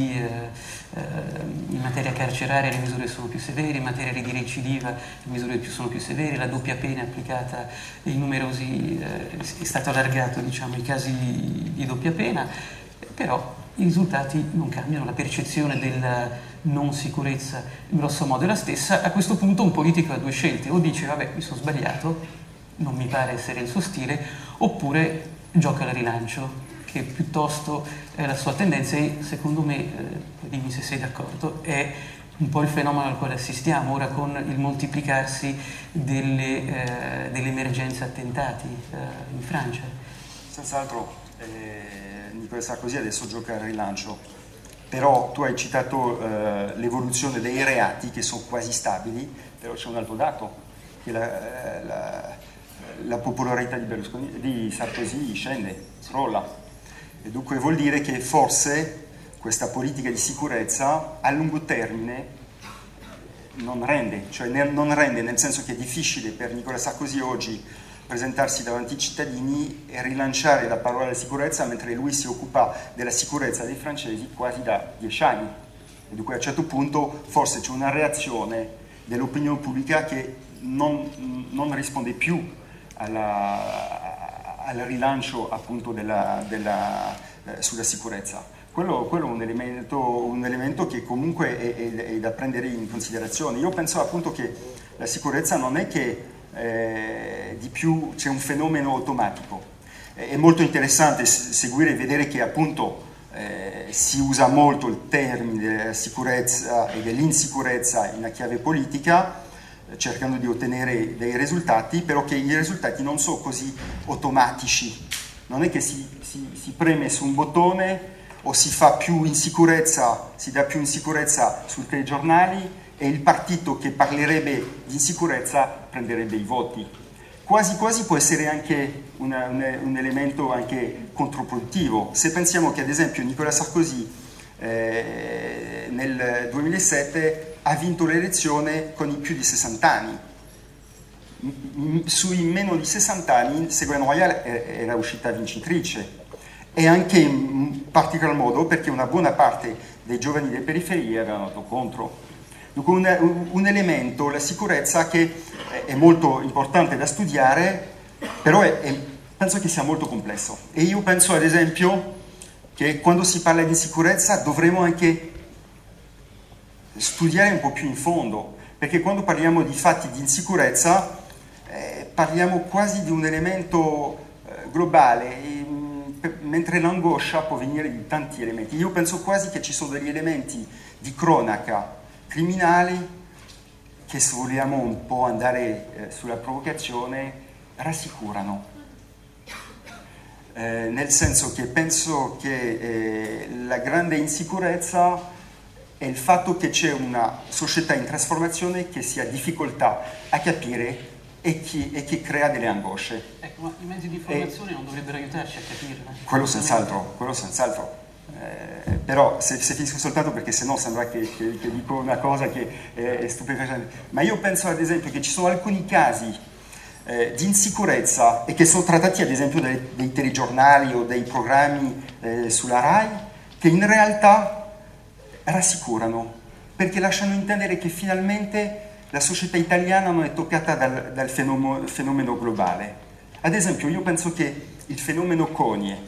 materia carceraria le misure sono più severe, in materia di recidiva le misure sono più severe, la doppia pena applicata in numerosi, è stato allargato i casi di doppia pena, però i risultati non cambiano, la percezione della non sicurezza grosso modo è la stessa. A questo punto un politico ha due scelte: o dice vabbè, mi sono sbagliato, non mi pare essere il suo stile, oppure gioca al rilancio, che piuttosto è la sua tendenza, e secondo me, dimmi se sei d'accordo, è un po' il fenomeno al quale assistiamo ora con il moltiplicarsi delle emergenze attentati in Francia. Senz'altro Nicolas Sarkozy adesso gioca al rilancio, però tu hai citato l'evoluzione dei reati che sono quasi stabili, però c'è un altro dato, che la popolarità di Sarkozy scende, crolla, e dunque vuol dire che forse questa politica di sicurezza a lungo termine non rende, nel senso che è difficile per Nicolas Sarkozy oggi presentarsi davanti ai cittadini e rilanciare la parola della sicurezza, mentre lui si occupa della sicurezza dei francesi quasi da 10 anni. E dunque a un certo punto forse c'è una reazione dell'opinione pubblica che non risponde più al rilancio appunto sulla sicurezza. Quello è un elemento che comunque è da prendere in considerazione. Io penso appunto che la sicurezza non è che di più c'è un fenomeno automatico. È molto interessante seguire e vedere che appunto si usa molto il termine della sicurezza e dell'insicurezza in una chiave politica, cercando di ottenere dei risultati, però che i risultati non sono così automatici. Non è che si preme su un bottone o si fa più insicurezza, si dà più insicurezza sui telegiornali e il partito che parlerebbe di insicurezza prenderebbe i voti. Quasi quasi può essere anche un elemento anche controproduttivo. Se pensiamo che ad esempio Nicolas Sarkozy nel 2007 ha vinto l'elezione con i più di 60 anni, sui meno di 60 anni Ségolène Royal era uscita vincitrice, e anche in particolar modo perché una buona parte dei giovani delle periferie avevano votato contro. Dunque un elemento, la sicurezza, che è molto importante da studiare, però penso che sia molto complesso. E io penso ad esempio che quando si parla di sicurezza dovremmo anche studiare un po' più in fondo, perché quando parliamo di fatti di insicurezza parliamo quasi di un elemento globale, mentre l'angoscia può venire di tanti elementi. Io penso quasi che ci sono degli elementi di cronaca criminali che, se vogliamo un po' andare sulla provocazione, rassicurano. Nel senso che penso che la grande insicurezza è il fatto che c'è una società in trasformazione che si ha difficoltà a capire e che crea delle angosce. Ecco, ma i mezzi di informazione non dovrebbero aiutarci a capirla? Quello senz'altro. Però se finisco soltanto, perché sennò sembra che dico una cosa che è stupefacente. Ma io penso ad esempio che ci sono alcuni casi di insicurezza e che sono trattati ad esempio dei telegiornali o dei programmi sulla RAI, che in realtà rassicurano, perché lasciano intendere che finalmente la società italiana non è toccata dal fenomeno globale. Ad esempio, io penso che il fenomeno Cogne,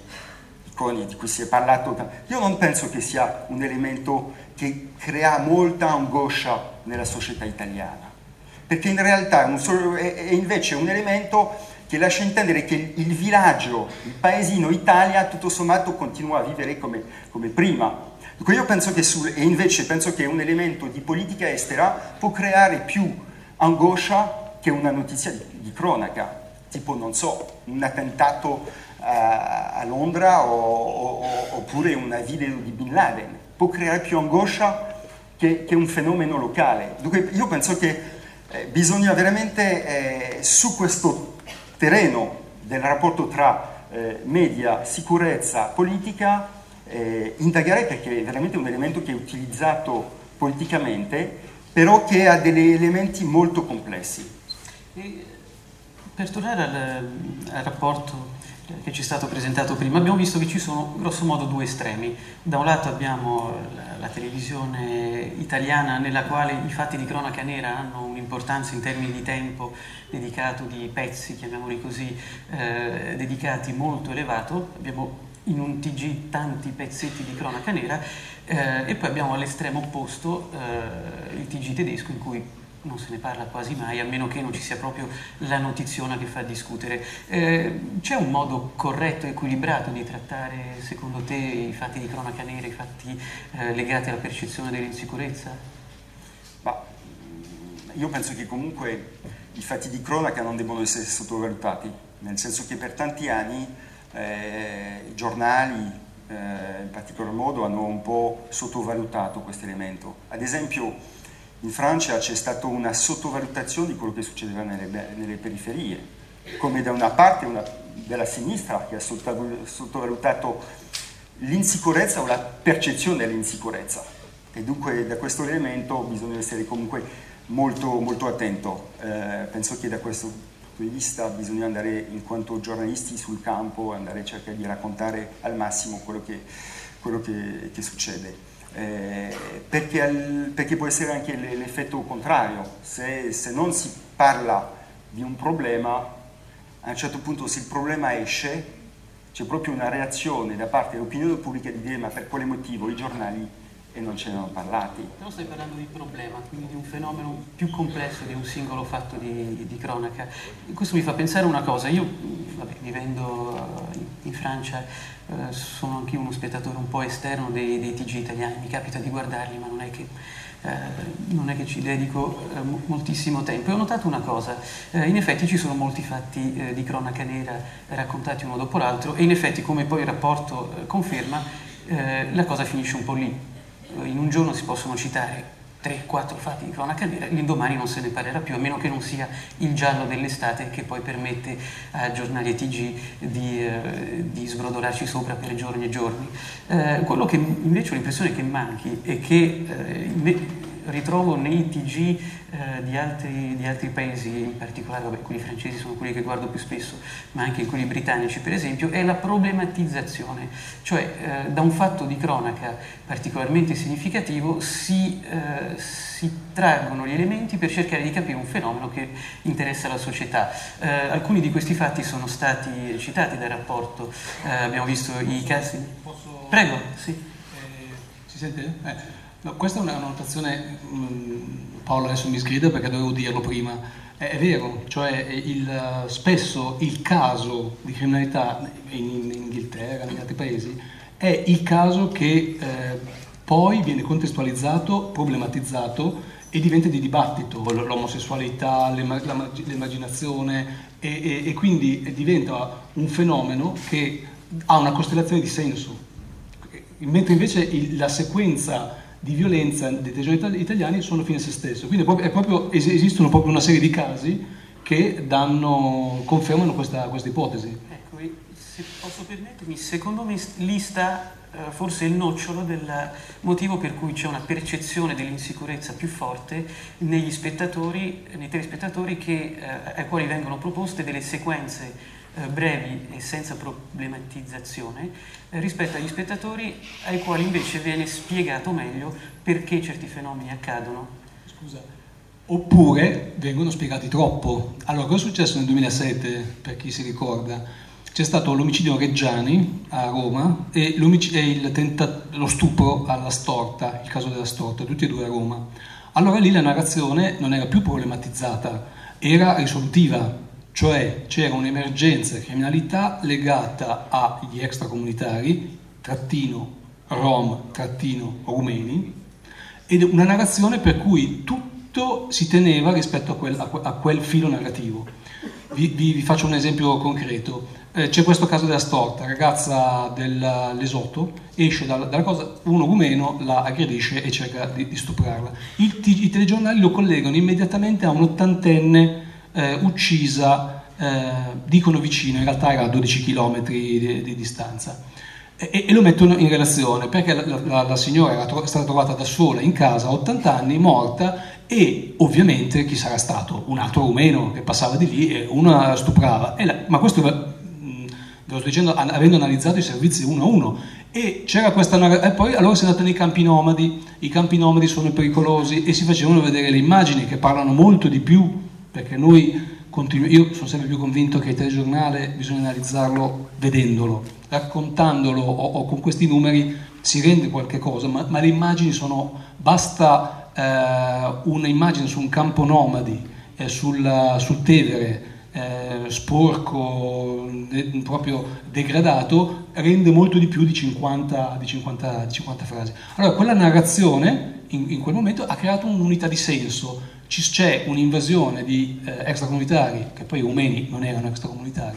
di cui si è parlato, io non penso che sia un elemento che crea molta angoscia nella società italiana, perché in realtà è invece un elemento che lascia intendere che il villaggio, il paesino Italia, tutto sommato continua a vivere come prima. Io penso che e invece penso che un elemento di politica estera può creare più angoscia che una notizia di cronaca, tipo, non so, un attentato a Londra oppure una video di Bin Laden. Può creare più angoscia che un fenomeno locale. Dunque io penso che bisogna veramente su questo terreno del rapporto tra media, sicurezza, politica indagare, perché è veramente un elemento che è utilizzato politicamente, però che ha degli elementi molto complessi. E per tornare al rapporto che ci è stato presentato prima, abbiamo visto che ci sono grosso modo due estremi. Da un lato abbiamo la televisione italiana, nella quale i fatti di cronaca nera hanno un'importanza in termini di tempo dedicato, di pezzi, chiamiamoli così, dedicati, molto elevato. Abbiamo in un TG tanti pezzetti di cronaca nera, e poi abbiamo all'estremo opposto il TG tedesco, in cui non se ne parla quasi mai, a meno che non ci sia proprio la notiziona che fa discutere. C'è un modo corretto e equilibrato di trattare, secondo te, i fatti di cronaca nera, i fatti legati alla percezione dell'insicurezza? Io penso che comunque i fatti di cronaca non devono essere sottovalutati, nel senso che per tanti anni i giornali in particolar modo hanno un po' sottovalutato questo elemento. Ad esempio in Francia c'è stata una sottovalutazione di quello che succedeva nelle periferie, come da una parte della sinistra che ha sottovalutato l'insicurezza o la percezione dell'insicurezza, e dunque da questo elemento bisogna essere comunque molto, molto attento. Penso che da questo punto di vista bisogna andare, in quanto giornalisti, sul campo, andare a cercare di raccontare al massimo quello che succede. Perché può essere anche l'effetto contrario. Se non si parla di un problema, a un certo punto, se il problema esce, c'è proprio una reazione da parte dell'opinione pubblica di dire: ma per quale motivo i giornali e non ce ne hanno parlati? Però stai parlando di problema, quindi di un fenomeno più complesso di un singolo fatto di cronaca. Questo mi fa pensare una cosa. Io, vivendo in Francia, sono anche uno spettatore un po' esterno dei TG italiani, mi capita di guardarli, ma non è che ci dedico moltissimo tempo. E ho notato una cosa: in effetti ci sono molti fatti di cronaca nera raccontati uno dopo l'altro, e in effetti, come poi il rapporto conferma, la cosa finisce un po' lì. In un giorno si possono citare 3-4 fatti di cronaca nera, l'indomani non se ne parlerà più, a meno che non sia il giallo dell'estate che poi permette a giornali e TG di sbrodolarci sopra per giorni e giorni. Quello che invece ho l'impressione che manchi e che ritrovo nei TG di altri paesi, in particolare quelli francesi sono quelli che guardo più spesso, ma anche quelli britannici per esempio, è la problematizzazione. Cioè da un fatto di cronaca particolarmente significativo si traggono gli elementi per cercare di capire un fenomeno che interessa la società. Alcuni di questi fatti sono stati citati dal rapporto, abbiamo visto i casi... Posso... Prego, sì. Si sente? No, questa è una notazione, Paolo adesso mi sgrida perché dovevo dirlo prima, è vero, cioè spesso il caso di criminalità in Inghilterra, negli altri paesi, è il caso che poi viene contestualizzato, problematizzato e diventa di dibattito, l'omosessualità, l'emarginazione e quindi diventa un fenomeno che ha una costellazione di senso, mentre invece la sequenza di violenza dei territori italiani sono fine a se stesso, quindi esistono proprio una serie di casi che confermano questa ipotesi. Ecco, se posso permettermi, secondo me lì sta forse il nocciolo del motivo per cui c'è una percezione dell'insicurezza più forte nei telespettatori ai quali vengono proposte delle sequenze brevi e senza problematizzazione rispetto agli spettatori ai quali invece viene spiegato meglio perché certi fenomeni accadono. Scusa. Oppure vengono spiegati troppo. Allora, cosa è successo nel 2007, per chi si ricorda? C'è stato l'omicidio Reggiani a Roma e lo stupro alla Storta, il caso della Storta, tutti e due a Roma. Allora lì la narrazione non era più problematizzata, era risolutiva. Cioè c'era un'emergenza criminalità legata agli extracomunitari, rom, rumeni, ed una narrazione per cui tutto si teneva rispetto a quel filo narrativo. Vi faccio un esempio concreto. C'è questo caso della Storta, ragazza dell'Esoto, esce dalla cosa, uno rumeno la aggredisce e cerca di stuprarla. I telegiornali lo collegano immediatamente a un'ottantenne uccisa, dicono vicino, in realtà era a 12 km di distanza, e lo mettono in relazione perché la signora era stata trovata da sola in casa a 80 anni, morta, e ovviamente chi sarà stato? Un altro rumeno che passava di lì e una stuprava, ma questo ve lo sto dicendo avendo analizzato i servizi uno a uno. E c'era questa, e poi allora si è andato nei campi nomadi. I campi nomadi sono pericolosi e si facevano vedere le immagini che parlano molto di più, perché io sono sempre più convinto che il telegiornale bisogna analizzarlo vedendolo, raccontandolo o con questi numeri si rende qualche cosa, ma le immagini basta un'immagine su un campo nomadi, sul Tevere, sporco, proprio degradato, rende molto di più di 50 frasi. Allora quella narrazione in quel momento ha creato un'unità di senso. C'è un'invasione di extracomunitari, che poi i rumeni non erano extracomunitari,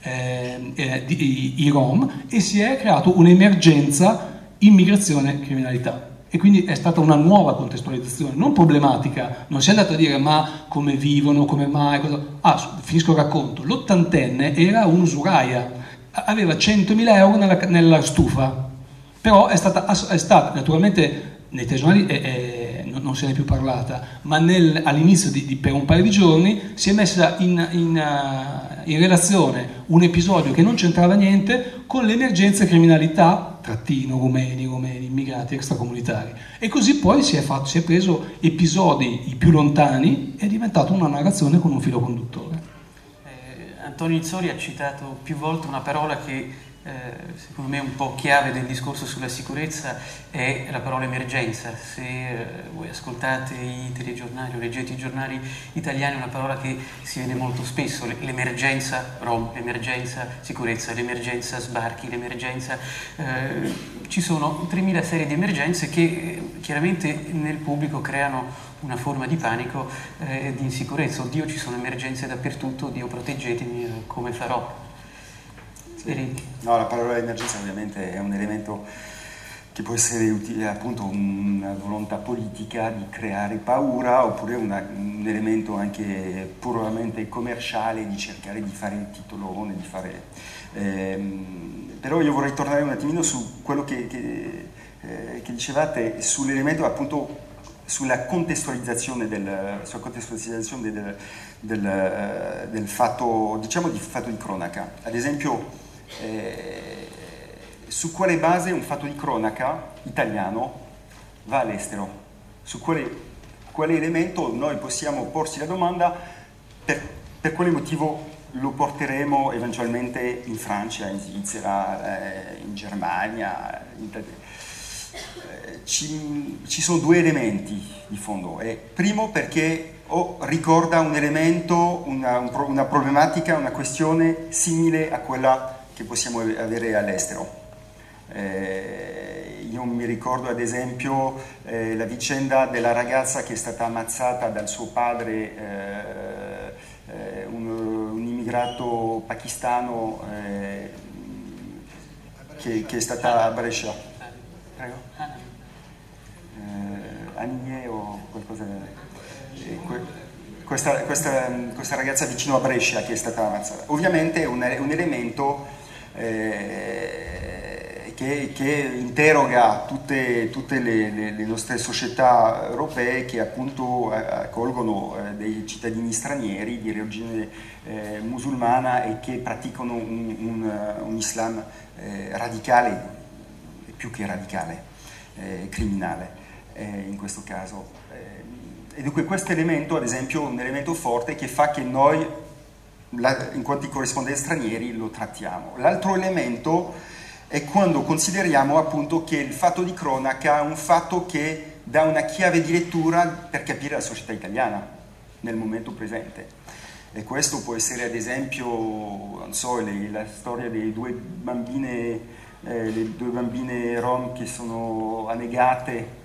i rom, e si è creato un'emergenza immigrazione-criminalità. E quindi è stata una nuova contestualizzazione, non problematica, non si è andato a dire ma come vivono, come mai, finisco il racconto. L'ottantenne era un'usuraia, aveva 100.000 euro nella stufa, però è stata naturalmente nei telegiornali non se ne è più parlata, ma all'inizio per un paio di giorni si è messa in relazione un episodio che non c'entrava niente con l'emergenza criminalità, rumeni, immigrati, extracomunitari. E così poi si è preso episodi i più lontani e è diventata una narrazione con un filo conduttore. Antonio Izzori ha citato più volte una parola che secondo me è un po' chiave del discorso sulla sicurezza, è la parola emergenza. Se voi ascoltate i telegiornali o leggete i giornali italiani, è una parola che si vede molto spesso: l'emergenza rom, l'emergenza sicurezza, l'emergenza sbarchi, l'emergenza ci sono 3.000 serie di emergenze che chiaramente nel pubblico creano una forma di panico, di insicurezza. Oddio, ci sono emergenze dappertutto, Dio proteggetemi, come farò? No, la parola emergenza ovviamente è un elemento che può essere utile, appunto una volontà politica di creare paura, oppure un elemento anche puramente commerciale di cercare di fare il titolone, però io vorrei tornare un attimino su quello che dicevate, sull'elemento appunto sulla contestualizzazione del fatto, diciamo, di fatto di cronaca. Ad esempio, su quale base un fatto di cronaca italiano va all'estero? Su quale elemento noi possiamo porsi la domanda per quale motivo lo porteremo eventualmente in Francia, in Svizzera, in Germania, ci sono due elementi di fondo. Primo, perché ricorda un elemento, una problematica, una questione simile a quella che possiamo avere all'estero. Io mi ricordo ad esempio la vicenda della ragazza che è stata ammazzata dal suo padre, un immigrato pakistano che è stata a Brescia. Prego. Anie o qualcosa questa ragazza vicino a Brescia che è stata ammazzata. Ovviamente è un elemento che interroga tutte le nostre società europee che appunto accolgono dei cittadini stranieri di origine musulmana e che praticano un Islam radicale, più che radicale, criminale in questo caso. E dunque questo elemento, ad esempio, è un elemento forte che fa che noi, in quanto corrispondenti stranieri, lo trattiamo. L'altro elemento è quando consideriamo appunto che il fatto di cronaca è un fatto che dà una chiave di lettura per capire la società italiana nel momento presente. E questo può essere ad esempio, non so, la storia delle due bambine rom che sono annegate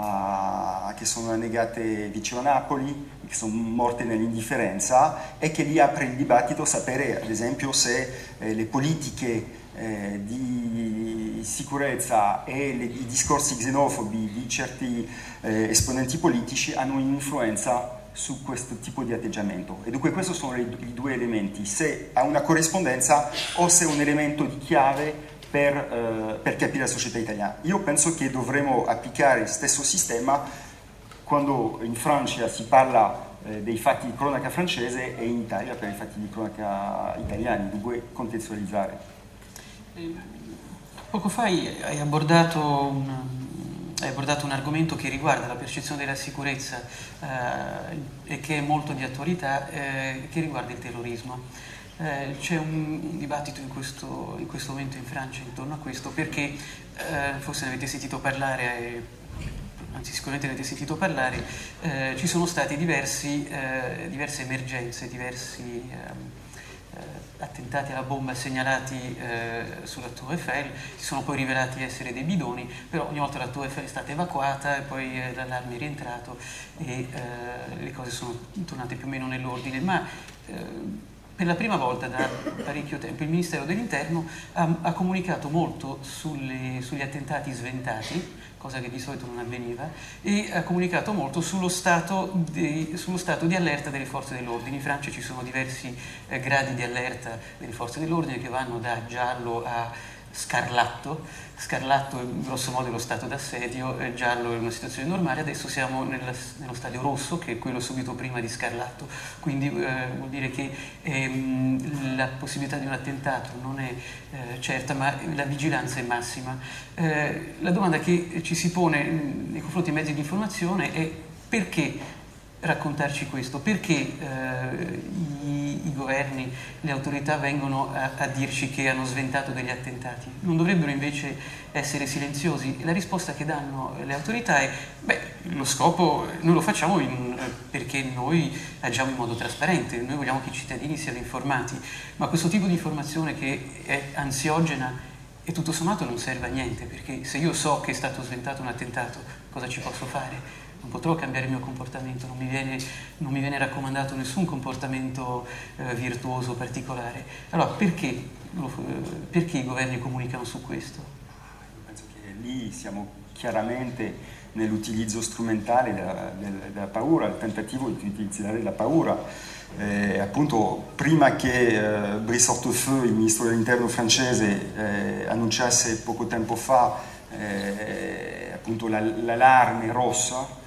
vicino a Napoli, che sono morte nell'indifferenza, e che lì apre il dibattito sapere ad esempio se le politiche di sicurezza e i discorsi xenofobi di certi esponenti politici hanno un'influenza su questo tipo di atteggiamento. E dunque questi sono i due elementi, se ha una corrispondenza o se è un elemento di chiave per capire la società italiana. Io penso che dovremmo applicare il stesso sistema quando in Francia si parla dei fatti di cronaca francese e in Italia per i fatti di cronaca italiani, dunque contestualizzare. Poco fa hai abordato un argomento che riguarda la percezione della sicurezza e che è molto di attualità, che riguarda il terrorismo. C'è un dibattito in questo momento in Francia intorno a questo, perché forse ne avete sentito parlare, anzi sicuramente ne avete sentito parlare, ci sono stati diverse emergenze, diversi attentati alla bomba segnalati sulla Tour Eiffel, si sono poi rivelati essere dei bidoni, però ogni volta la Tour Eiffel è stata evacuata e poi l'allarme è rientrato e le cose sono tornate più o meno nell'ordine, ma per la prima volta da parecchio tempo il Ministero dell'Interno ha comunicato molto sugli attentati sventati, cosa che di solito non avveniva, e ha comunicato molto sullo stato di allerta delle forze dell'ordine. In Francia ci sono diversi gradi di allerta delle forze dell'ordine che vanno da giallo a scarlatto. Scarlatto è grosso modo lo stato d'assedio, giallo è una situazione normale, adesso siamo nello stadio rosso, che è quello subito prima di scarlatto, quindi vuol dire che la possibilità di un attentato non è certa, ma la vigilanza è massima. La domanda che ci si pone nei confronti dei mezzi di informazione è: perché raccontarci questo? Perché i governi, le autorità vengono a dirci che hanno sventato degli attentati? Non dovrebbero invece essere silenziosi? La risposta che danno le autorità è: lo scopo noi lo facciamo perché noi agiamo in modo trasparente, noi vogliamo che i cittadini siano informati, ma questo tipo di informazione che è ansiogena e tutto sommato non serve a niente, perché se io so che è stato sventato un attentato, cosa ci posso fare? Non potrò cambiare il mio comportamento, non mi viene raccomandato nessun comportamento virtuoso particolare. Allora perché i governi comunicano su questo? Penso che lì siamo chiaramente nell'utilizzo strumentale della paura, il tentativo di utilizzare la paura. Appunto, prima che Brice Hortefeux, il ministro dell'Interno francese, annunciasse poco tempo fa appunto l'allarme rossa,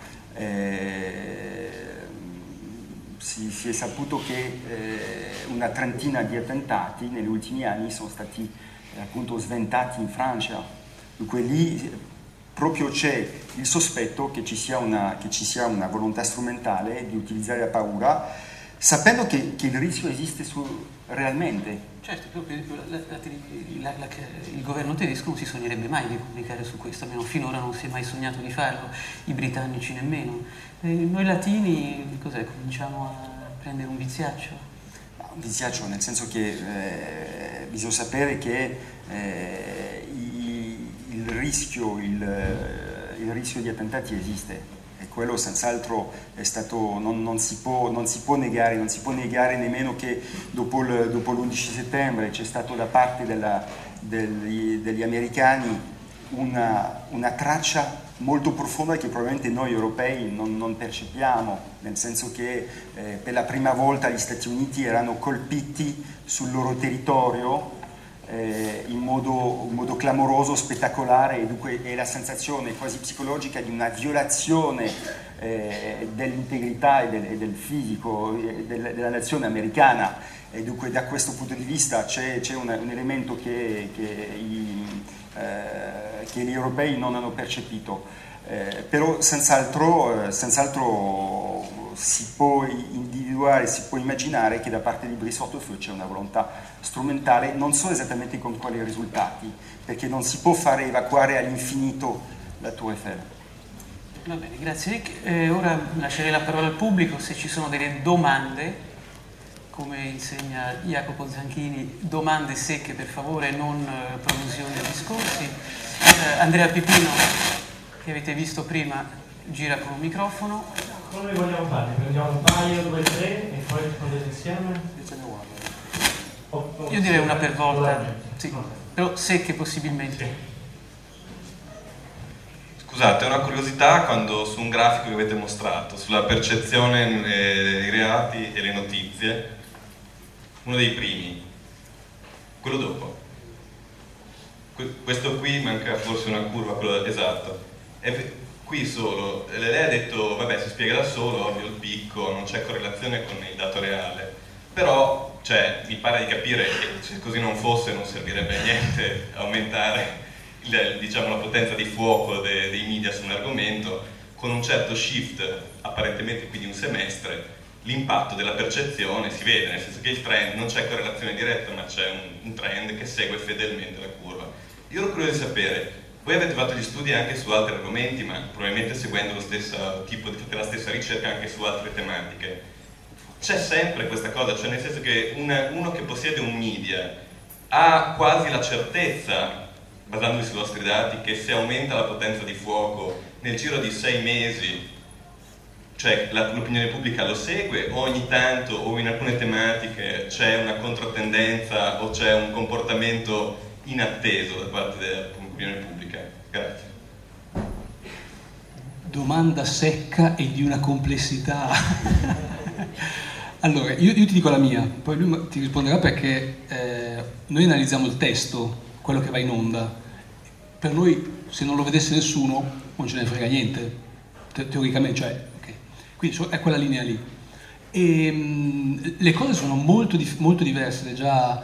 si è saputo che una trentina di attentati negli ultimi anni sono stati appunto sventati in Francia. Dunque lì proprio c'è il sospetto che ci sia una volontà strumentale di utilizzare la paura, sapendo che il rischio esiste realmente. Certo, proprio il governo tedesco non si sognerebbe mai di pubblicare su questo, almeno finora non si è mai sognato di farlo, i britannici nemmeno. Noi latini, cos'è, cominciamo a prendere un viziaccio? Un viziaccio nel senso che bisogna sapere che il rischio di attentati esiste. E quello senz'altro è stato, non si può negare nemmeno che dopo l'11 settembre c'è stato da parte degli americani una traccia molto profonda che probabilmente noi europei non percepiamo, nel senso che per la prima volta gli Stati Uniti erano colpiti sul loro territorio in modo clamoroso, spettacolare, e dunque è la sensazione quasi psicologica di una violazione dell'integrità e del fisico della nazione americana, e dunque da questo punto di vista c'è un elemento che gli europei non hanno percepito, però senz'altro si può individuare, si può immaginare che da parte di Brice Hortefeux c'è una volontà strumentale, non so esattamente con quali risultati, perché non si può fare evacuare all'infinito la Tour Eiffel. Va bene, grazie Rick. Ora lascerei la parola al pubblico, se ci sono delle domande, come insegna Jacopo Zanchini, domande secche per favore, non prolusioni a discorsi. Andrea Pipino, che avete visto prima, gira con un microfono. Come vogliamo fare? Prendiamo un paio, 2, 3 e poi rispondete insieme? Io direi una per volta, sì, però secche possibilmente. Scusate, una curiosità quando su un grafico che avete mostrato, sulla percezione dei reati e le notizie, uno dei primi, quello dopo. Questo qui manca forse una curva, quello esatto. Qui solo, lei ha detto, vabbè, si spiega da solo, ovvio il picco, non c'è correlazione con il dato reale, però mi pare di capire che se così non fosse non servirebbe a niente aumentare diciamo, la potenza di fuoco dei media su un argomento. Con un certo shift, apparentemente qui di un semestre, l'impatto della percezione si vede, nel senso che il trend, non c'è correlazione diretta, ma c'è un trend che segue fedelmente la curva. Io ero curioso di sapere, voi avete fatto gli studi anche su altri argomenti, ma probabilmente seguendo lo stesso tipo, fate la stessa ricerca anche su altre tematiche. C'è sempre questa cosa, cioè nel senso che uno che possiede un media ha quasi la certezza, basandosi sui vostri dati, che se aumenta la potenza di fuoco nel giro di 6 mesi, cioè l'opinione pubblica lo segue, o ogni tanto o in alcune tematiche c'è una controtendenza o c'è un comportamento inatteso da parte dell'opinione pubblica? Grazie. Domanda secca e di una complessità. Allora, io ti dico la mia, poi lui ti risponderà, perché noi analizziamo il testo, quello che va in onda. Per noi, se non lo vedesse nessuno, non ce ne frega niente, teoricamente, cioè, okay. Quindi è quella linea lì. E le cose sono molto diverse, già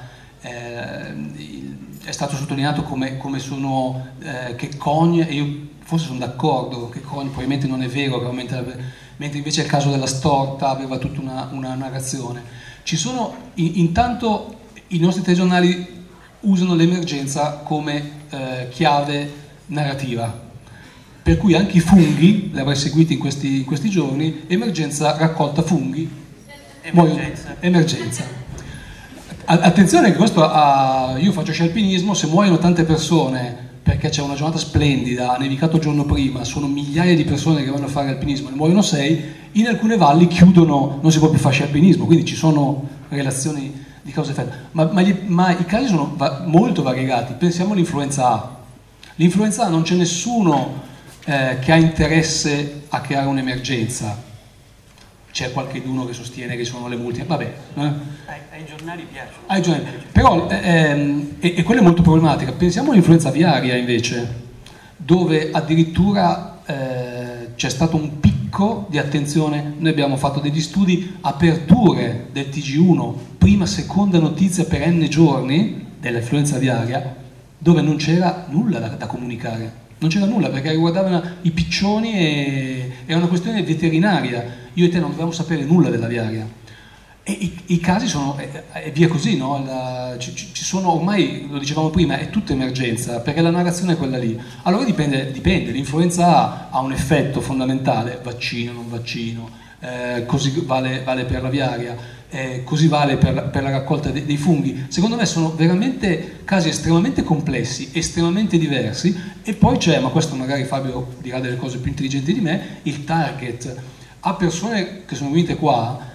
è stato sottolineato come sono, che Cogne, e io forse sono d'accordo, che Cogne probabilmente non è vero, mentre invece il caso della storta aveva tutta una narrazione. Ci sono, intanto i nostri telegiornali usano l'emergenza come chiave narrativa, per cui anche i funghi, li avrei seguiti in questi giorni, emergenza, raccolta funghi, emergenza. Attenzione che questo, io faccio sci alpinismo, se muoiono tante persone perché c'è una giornata splendida, ha nevicato il giorno prima, sono migliaia di persone che vanno a fare alpinismo, ne muoiono 6, in alcune valli chiudono, non si può più fare sci alpinismo, quindi ci sono relazioni di causa e effetto, ma i casi sono molto variegati. Pensiamo all'influenza A. L'influenza A non c'è nessuno che ha interesse a creare un'emergenza. C'è qualcuno che sostiene che sono le multe, vabbè. Ai giornali piace. Ai giornali. Però e quella è molto problematica. Pensiamo all'influenza aviaria invece, dove addirittura c'è stato un picco di attenzione. Noi abbiamo fatto degli studi, aperture del TG1, prima, seconda notizia per n giorni dell'influenza aviaria, dove non c'era nulla da comunicare. Non c'era nulla, perché riguardavano i piccioni e era una questione veterinaria. Io e te non dovevamo sapere nulla dell'aviaria. E i casi sono, è via così, no? Ci sono ormai, lo dicevamo prima, è tutta emergenza, perché la narrazione è quella lì. Allora dipende, l'influenza ha un effetto fondamentale, vaccino, non vaccino, così vale per l'aviaria, così vale per la raccolta dei funghi. Secondo me sono veramente casi estremamente complessi, estremamente diversi, e poi c'è, ma questo magari Fabio dirà delle cose più intelligenti di me, il target. A persone che sono venute qua,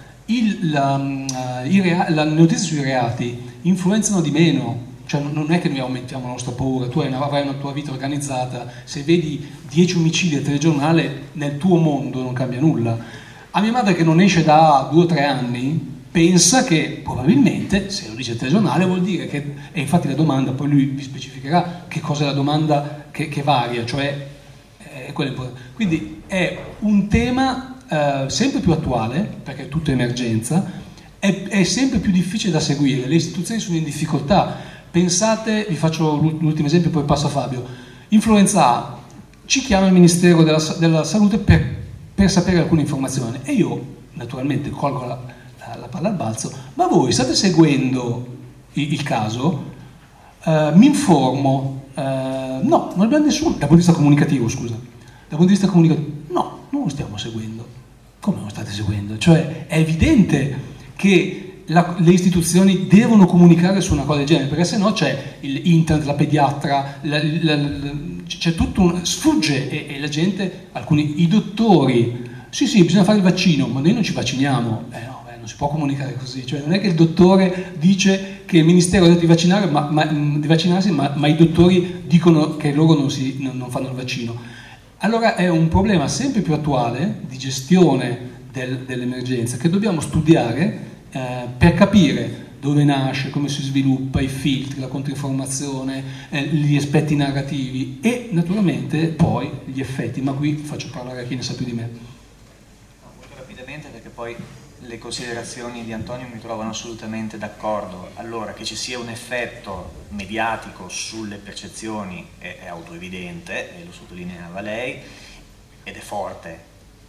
le notizie sui reati influenzano di meno, cioè non è che noi aumentiamo la nostra paura. Tu avrai una tua vita organizzata, se vedi 10 omicidi al telegiornale nel tuo mondo non cambia nulla. A mia madre, che non esce da 2 o 3 anni, pensa che probabilmente se lo dice il telegiornale vuol dire che, e infatti la domanda, poi lui vi specificherà che cosa è la domanda che varia, cioè è quella importante. Quindi è un tema sempre più attuale, perché è tutta emergenza, è sempre più difficile da seguire, le istituzioni sono in difficoltà. Pensate, vi faccio l'ultimo esempio, poi passo a Fabio. Influenza A, ci chiama il Ministero della Salute per sapere alcune informazioni, e io naturalmente colgo la palla al balzo: ma voi state seguendo il caso? Mi informo. No, non abbiamo nessuno, dal punto di vista comunicativo, scusa, dal punto di vista comunicativo, no, non lo stiamo seguendo. Come non lo state seguendo? Cioè è evidente che le istituzioni devono comunicare su una cosa del genere, perché sennò c'è internet, la pediatra, c'è tutto sfugge, e la gente, i dottori, sì, bisogna fare il vaccino, ma noi non ci vacciniamo. Non si può comunicare così, cioè non è che il dottore dice che il ministero ha detto di vaccinarsi, ma i dottori dicono che loro non fanno il vaccino. Allora è un problema sempre più attuale di gestione dell'emergenza, che dobbiamo studiare per capire dove nasce, come si sviluppa, i filtri, la controinformazione, gli aspetti narrativi e naturalmente poi gli effetti, ma qui faccio parlare a chi ne sa più di me. Molto rapidamente, perché poi le considerazioni di Antonio mi trovano assolutamente d'accordo. Allora, che ci sia un effetto mediatico sulle percezioni è autoevidente, e lo sottolineava lei, ed è forte.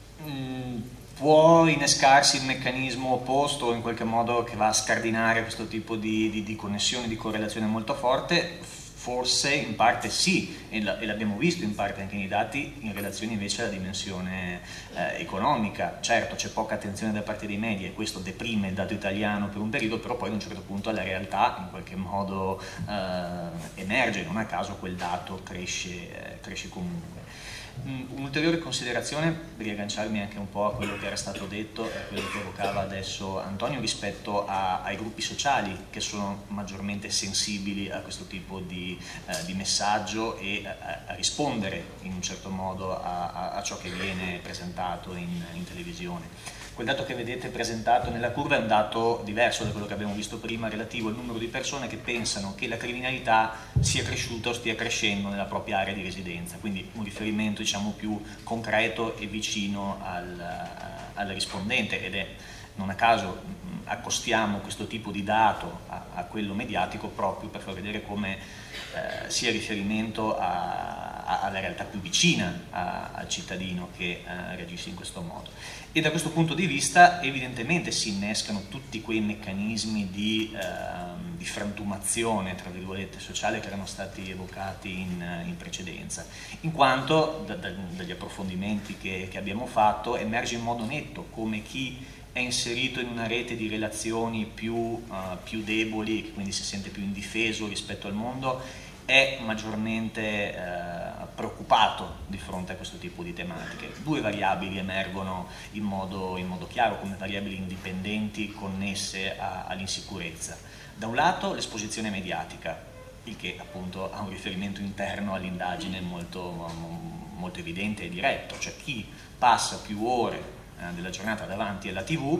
Può innescarsi il meccanismo opposto, in qualche modo, che va a scardinare questo tipo di connessione, di correlazione molto forte? Forse in parte sì, e l'abbiamo visto in parte anche nei dati, in relazione invece alla dimensione economica. Certo, c'è poca attenzione da parte dei media e questo deprime il dato italiano per un periodo, però poi ad un certo punto la realtà in qualche modo emerge, non a caso quel dato cresce comunque. Un'ulteriore considerazione, per riagganciarmi anche un po' a quello che era stato detto e a quello che evocava adesso Antonio rispetto ai gruppi sociali che sono maggiormente sensibili a questo tipo di messaggio e a rispondere in un certo modo a ciò che viene presentato in televisione. Quel dato che vedete presentato nella curva è un dato diverso da quello che abbiamo visto prima, relativo al numero di persone che pensano che la criminalità sia cresciuta o stia crescendo nella propria area di residenza, quindi un riferimento diciamo più concreto e vicino al rispondente, ed è non a caso accostiamo questo tipo di dato a quello mediatico proprio per far vedere come sia riferimento alla realtà più vicina al cittadino che reagisce in questo modo. E da questo punto di vista evidentemente si innescano tutti quei meccanismi di frantumazione, tra virgolette, sociale che erano stati evocati in precedenza, in quanto dagli approfondimenti che abbiamo fatto emerge in modo netto come chi è inserito in una rete di relazioni più deboli, che quindi si sente più indifeso rispetto al mondo, è maggiormente preoccupato di fronte a questo tipo di tematiche. Due variabili emergono in modo chiaro come variabili indipendenti connesse all'insicurezza. Da un lato l'esposizione mediatica, il che appunto ha un riferimento interno all'indagine molto evidente e diretto, cioè chi passa più ore della giornata davanti alla TV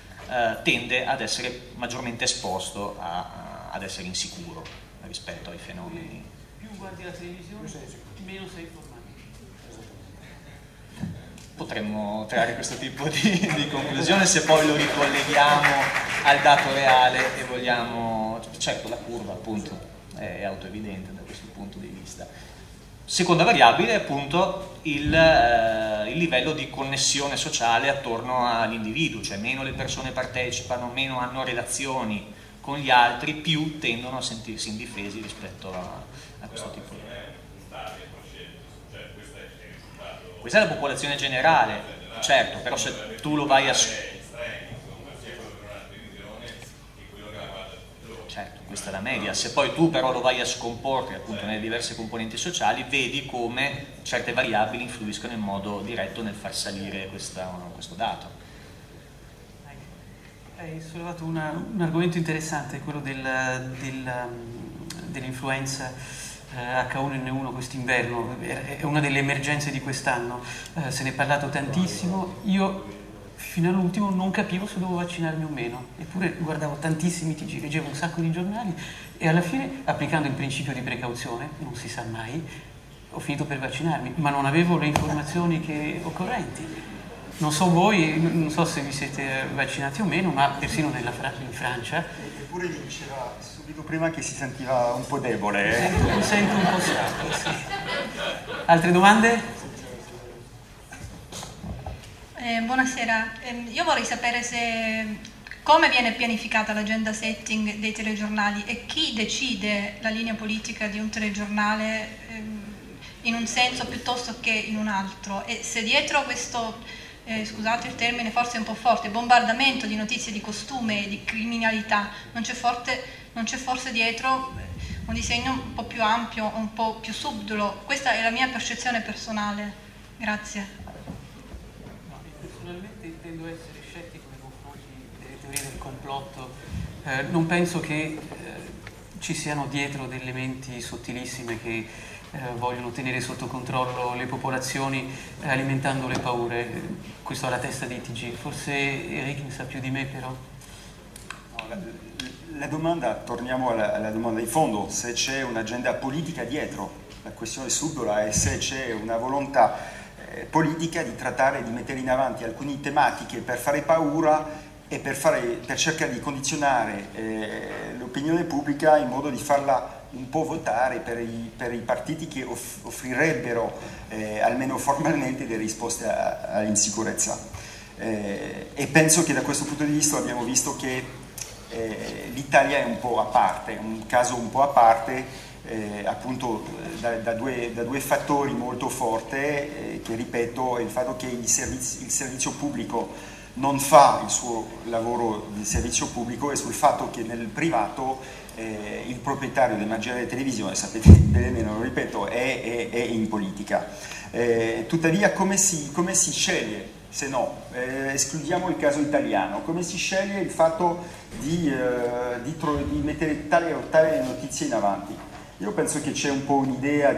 tende ad essere maggiormente esposto ad essere insicuro rispetto ai fenomeni. Più guardi la televisione, meno sei informato. Potremmo trarre questo tipo di conclusione se poi lo ricolleghiamo al dato reale e vogliamo. Certo, la curva appunto è autoevidente da questo punto di vista. Seconda variabile è appunto il livello di connessione sociale attorno all'individuo, cioè meno le persone partecipano, meno hanno relazioni con gli altri, più tendono a sentirsi indifesi rispetto a questo tipo di... Questa è la popolazione generale, certo, però se tu lo vai a... Certo, questa è la media. Se poi tu però lo vai a scomporre appunto nelle diverse componenti sociali, vedi come certe variabili influiscono in modo diretto nel far salire questo dato. Hai sollevato un argomento interessante, quello dell'influenza H1N1 quest'inverno. È una delle emergenze di quest'anno, se ne è parlato tantissimo. Io fino all'ultimo non capivo se dovevo vaccinarmi o meno, eppure guardavo tantissimi TG, leggevo un sacco di giornali e alla fine, applicando il principio di precauzione, non si sa mai, ho finito per vaccinarmi, ma non avevo le informazioni occorrenti. Non so voi, non so se vi siete vaccinati o meno, ma persino in Francia... Eppure mi diceva subito prima che si sentiva un po' debole. Mi sento un po' stanco, sì. Altre domande? Buonasera, io vorrei sapere come viene pianificata l'agenda setting dei telegiornali e chi decide la linea politica di un telegiornale in un senso piuttosto che in un altro, e se dietro questo, scusate il termine forse un po' forte, bombardamento di notizie di costume e di criminalità, non c'è forse dietro un disegno un po' più ampio, un po' più subdolo. Questa è la mia percezione personale. Grazie. Personalmente tendo a essere scettico nei confronti delle teorie del complotto. Non penso che ci siano dietro delle elementi sottilissime che vogliono tenere sotto controllo le popolazioni alimentando le paure. Questo alla testa dei TG. Forse Eric ne sa più di me, però. La domanda, torniamo alla domanda di fondo, se c'è un'agenda politica dietro, la questione subdola è se c'è una volontà politica di trattare, di mettere in avanti alcune tematiche per fare paura e per cercare di condizionare l'opinione pubblica in modo di farla un po' votare per i partiti che offrirebbero almeno formalmente delle risposte all'insicurezza. E penso che da questo punto di vista abbiamo visto che l'Italia è un po' a parte, un caso un po' a parte, appunto da due fattori molto forti, che ripeto è il fatto che il servizio pubblico non fa il suo lavoro di servizio pubblico, e sul fatto che nel privato il proprietario del mangiare televisione, sapete bene, non lo ripeto, è in politica. Tuttavia come si sceglie? Se no, escludiamo il caso italiano, come si sceglie il fatto di mettere tale o tale notizia in avanti? Io penso che c'è un po' un'idea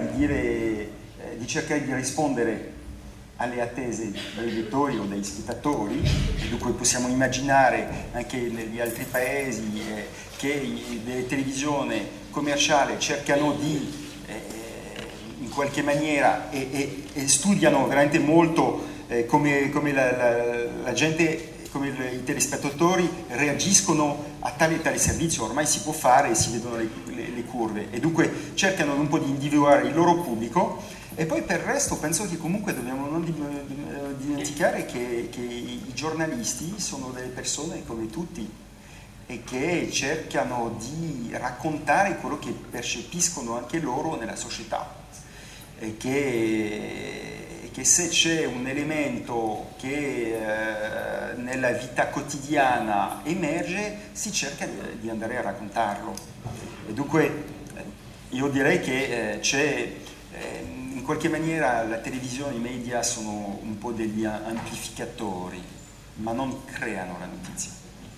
di cercare di rispondere alle attese dei lettori o dei spettatori, e dunque possiamo immaginare anche negli altri paesi che le televisioni commerciali cercano di in qualche maniera e studiano veramente molto come la gente, come i telespettatori reagiscono a tale e tale servizio. Ormai si può fare e si vedono le curve, e dunque cercano un po' di individuare il loro pubblico. E poi per il resto penso che comunque dobbiamo non dimenticare che i giornalisti sono delle persone come tutti e che cercano di raccontare quello che percepiscono anche loro nella società, e che se c'è un elemento che nella vita quotidiana emerge, si cerca di andare a raccontarlo. E dunque io direi che c'è in qualche maniera la televisione e i media sono un po' degli amplificatori, ma non creano la notizia.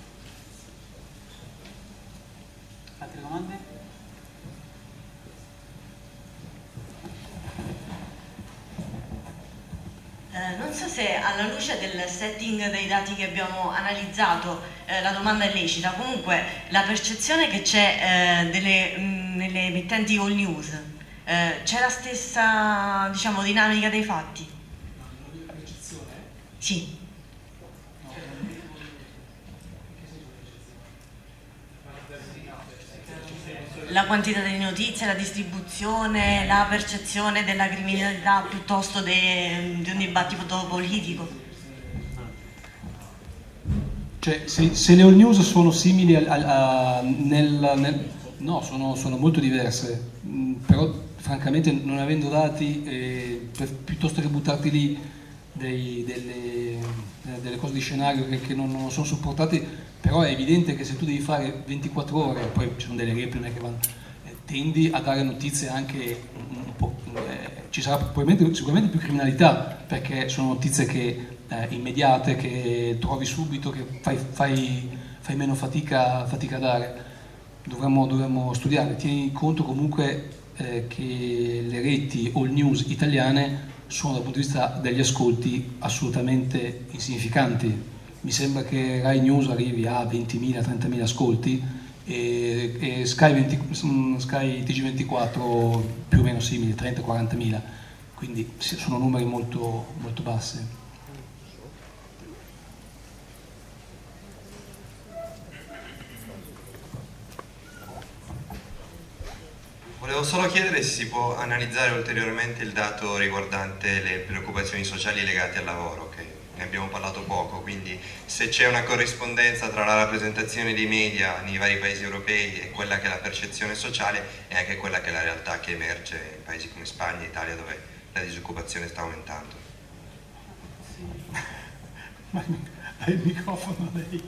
Altre domande? Non so se alla luce del setting dei dati che abbiamo analizzato la domanda è lecita, comunque la percezione che c'è nelle emittenti all news, c'è la stessa, diciamo, dinamica dei fatti? La percezione? Sì. la quantità di notizie, la distribuzione, la percezione della criminalità piuttosto di un dibattito politico? Cioè, se le all news sono simili no, sono molto diverse, però francamente non avendo dati, piuttosto che buttarti lì delle cose di scenario che non sono supportate, però è evidente che se tu devi fare 24 ore, poi ci sono delle repliche che vanno, tendi a dare notizie anche un po', ci sarà sicuramente più criminalità, perché sono notizie che immediate, che trovi subito, che fai meno fatica a dare. Dovremmo studiare. Tieni conto comunque che le reti all news italiane sono dal punto di vista degli ascolti assolutamente insignificanti. Mi sembra che Rai News arrivi a 20.000, 30.000 ascolti e Sky TG24 più o meno simili, 30-40.000, quindi sono numeri molto, molto bassi. Volevo solo chiedere se si può analizzare ulteriormente il dato riguardante le preoccupazioni sociali legate al lavoro, che ne abbiamo parlato poco, quindi se c'è una corrispondenza tra la rappresentazione dei media nei vari paesi europei e quella che è la percezione sociale e anche quella che è la realtà che emerge in paesi come Spagna e Italia, dove la disoccupazione sta aumentando. Ma hai il microfono lei?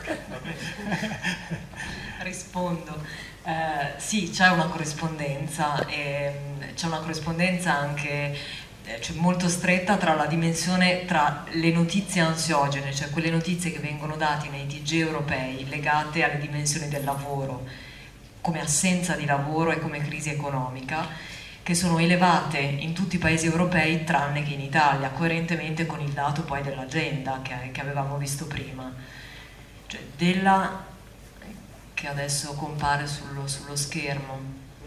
Rispondo. Sì, c'è una corrispondenza e c'è una corrispondenza anche molto stretta tra la dimensione, tra le notizie ansiogene, cioè quelle notizie che vengono date nei TG europei legate alle dimensioni del lavoro, come assenza di lavoro e come crisi economica, che sono elevate in tutti i paesi europei tranne che in Italia, coerentemente con il dato poi dell'agenda che avevamo visto prima, cioè che adesso compare sullo schermo.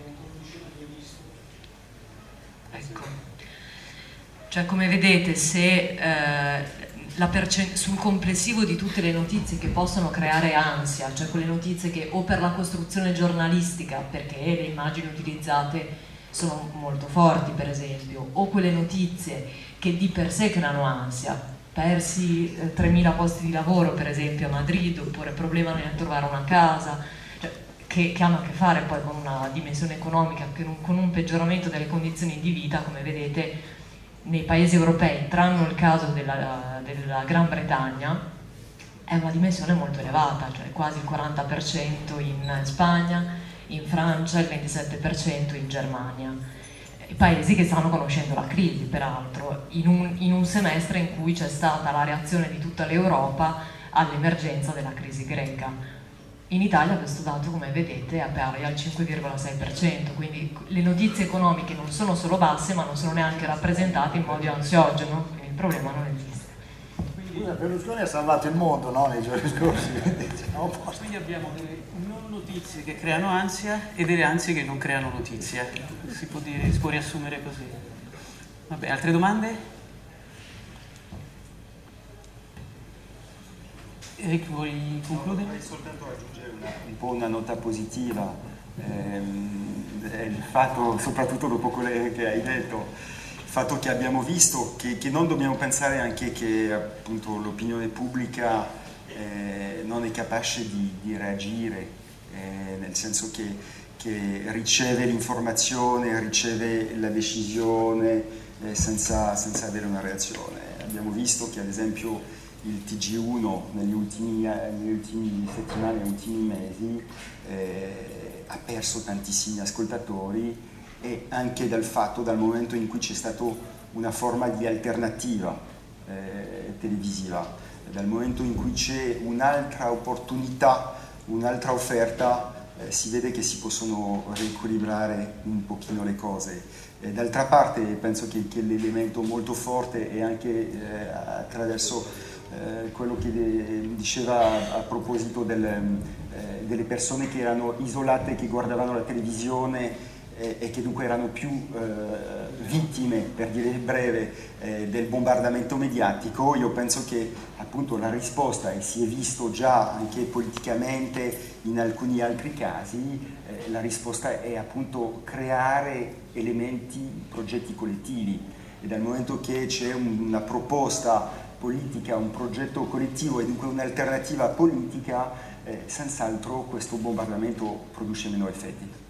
Ecco. Cioè, come vedete, se sul complessivo di tutte le notizie che possono creare ansia, cioè quelle notizie che o per la costruzione giornalistica, perché le immagini utilizzate sono molto forti per esempio, o quelle notizie che di per sé creano ansia, persi 3.000 posti di lavoro per esempio a Madrid, oppure problema nel trovare una casa, cioè, che hanno a che fare poi con una dimensione economica, con un peggioramento delle condizioni di vita, come vedete nei paesi europei, tranne il caso della Gran Bretagna, è una dimensione molto elevata, cioè quasi il 40% in Spagna, in Francia il 27% in Germania. I paesi che stanno conoscendo la crisi, peraltro, in un semestre in cui c'è stata la reazione di tutta l'Europa all'emergenza della crisi greca. In Italia questo dato, come vedete, è pari al 5,6%, quindi le notizie economiche non sono solo basse, ma non sono neanche rappresentate in modo ansiogeno, quindi il problema non esiste. Scusa, Berlusconi ha salvato il mondo, no, nei giorni scorsi. Quindi abbiamo delle non notizie che creano ansia e delle ansie che non creano notizie. Si può riassumere così. Vabbè, altre domande? Eric, vuoi concludere? Vorrei soltanto aggiungere un po' una nota positiva. Il fatto, soprattutto dopo quello che hai detto, il fatto che abbiamo visto che non dobbiamo pensare anche che appunto l'opinione pubblica non è capace di reagire, nel senso che riceve l'informazione, riceve la decisione senza avere una reazione. Abbiamo visto che ad esempio il TG1 nelle ultime settimane, negli ultimi mesi ha perso tantissimi ascoltatori, e anche dal momento in cui c'è stata una forma di alternativa televisiva, dal momento in cui c'è un'altra opportunità, un'altra offerta, si vede che si possono riequilibrare un pochino le cose. D'altra parte penso che l'elemento molto forte è anche attraverso quello che diceva a proposito delle persone che erano isolate, che guardavano la televisione e che dunque erano più vittime, per dire breve, del bombardamento mediatico. Io penso che appunto la risposta, e si è visto già anche politicamente in alcuni altri casi, la risposta è appunto creare elementi, progetti collettivi, e dal momento che c'è una proposta politica, un progetto collettivo e dunque un'alternativa politica, senz'altro questo bombardamento produce meno effetti.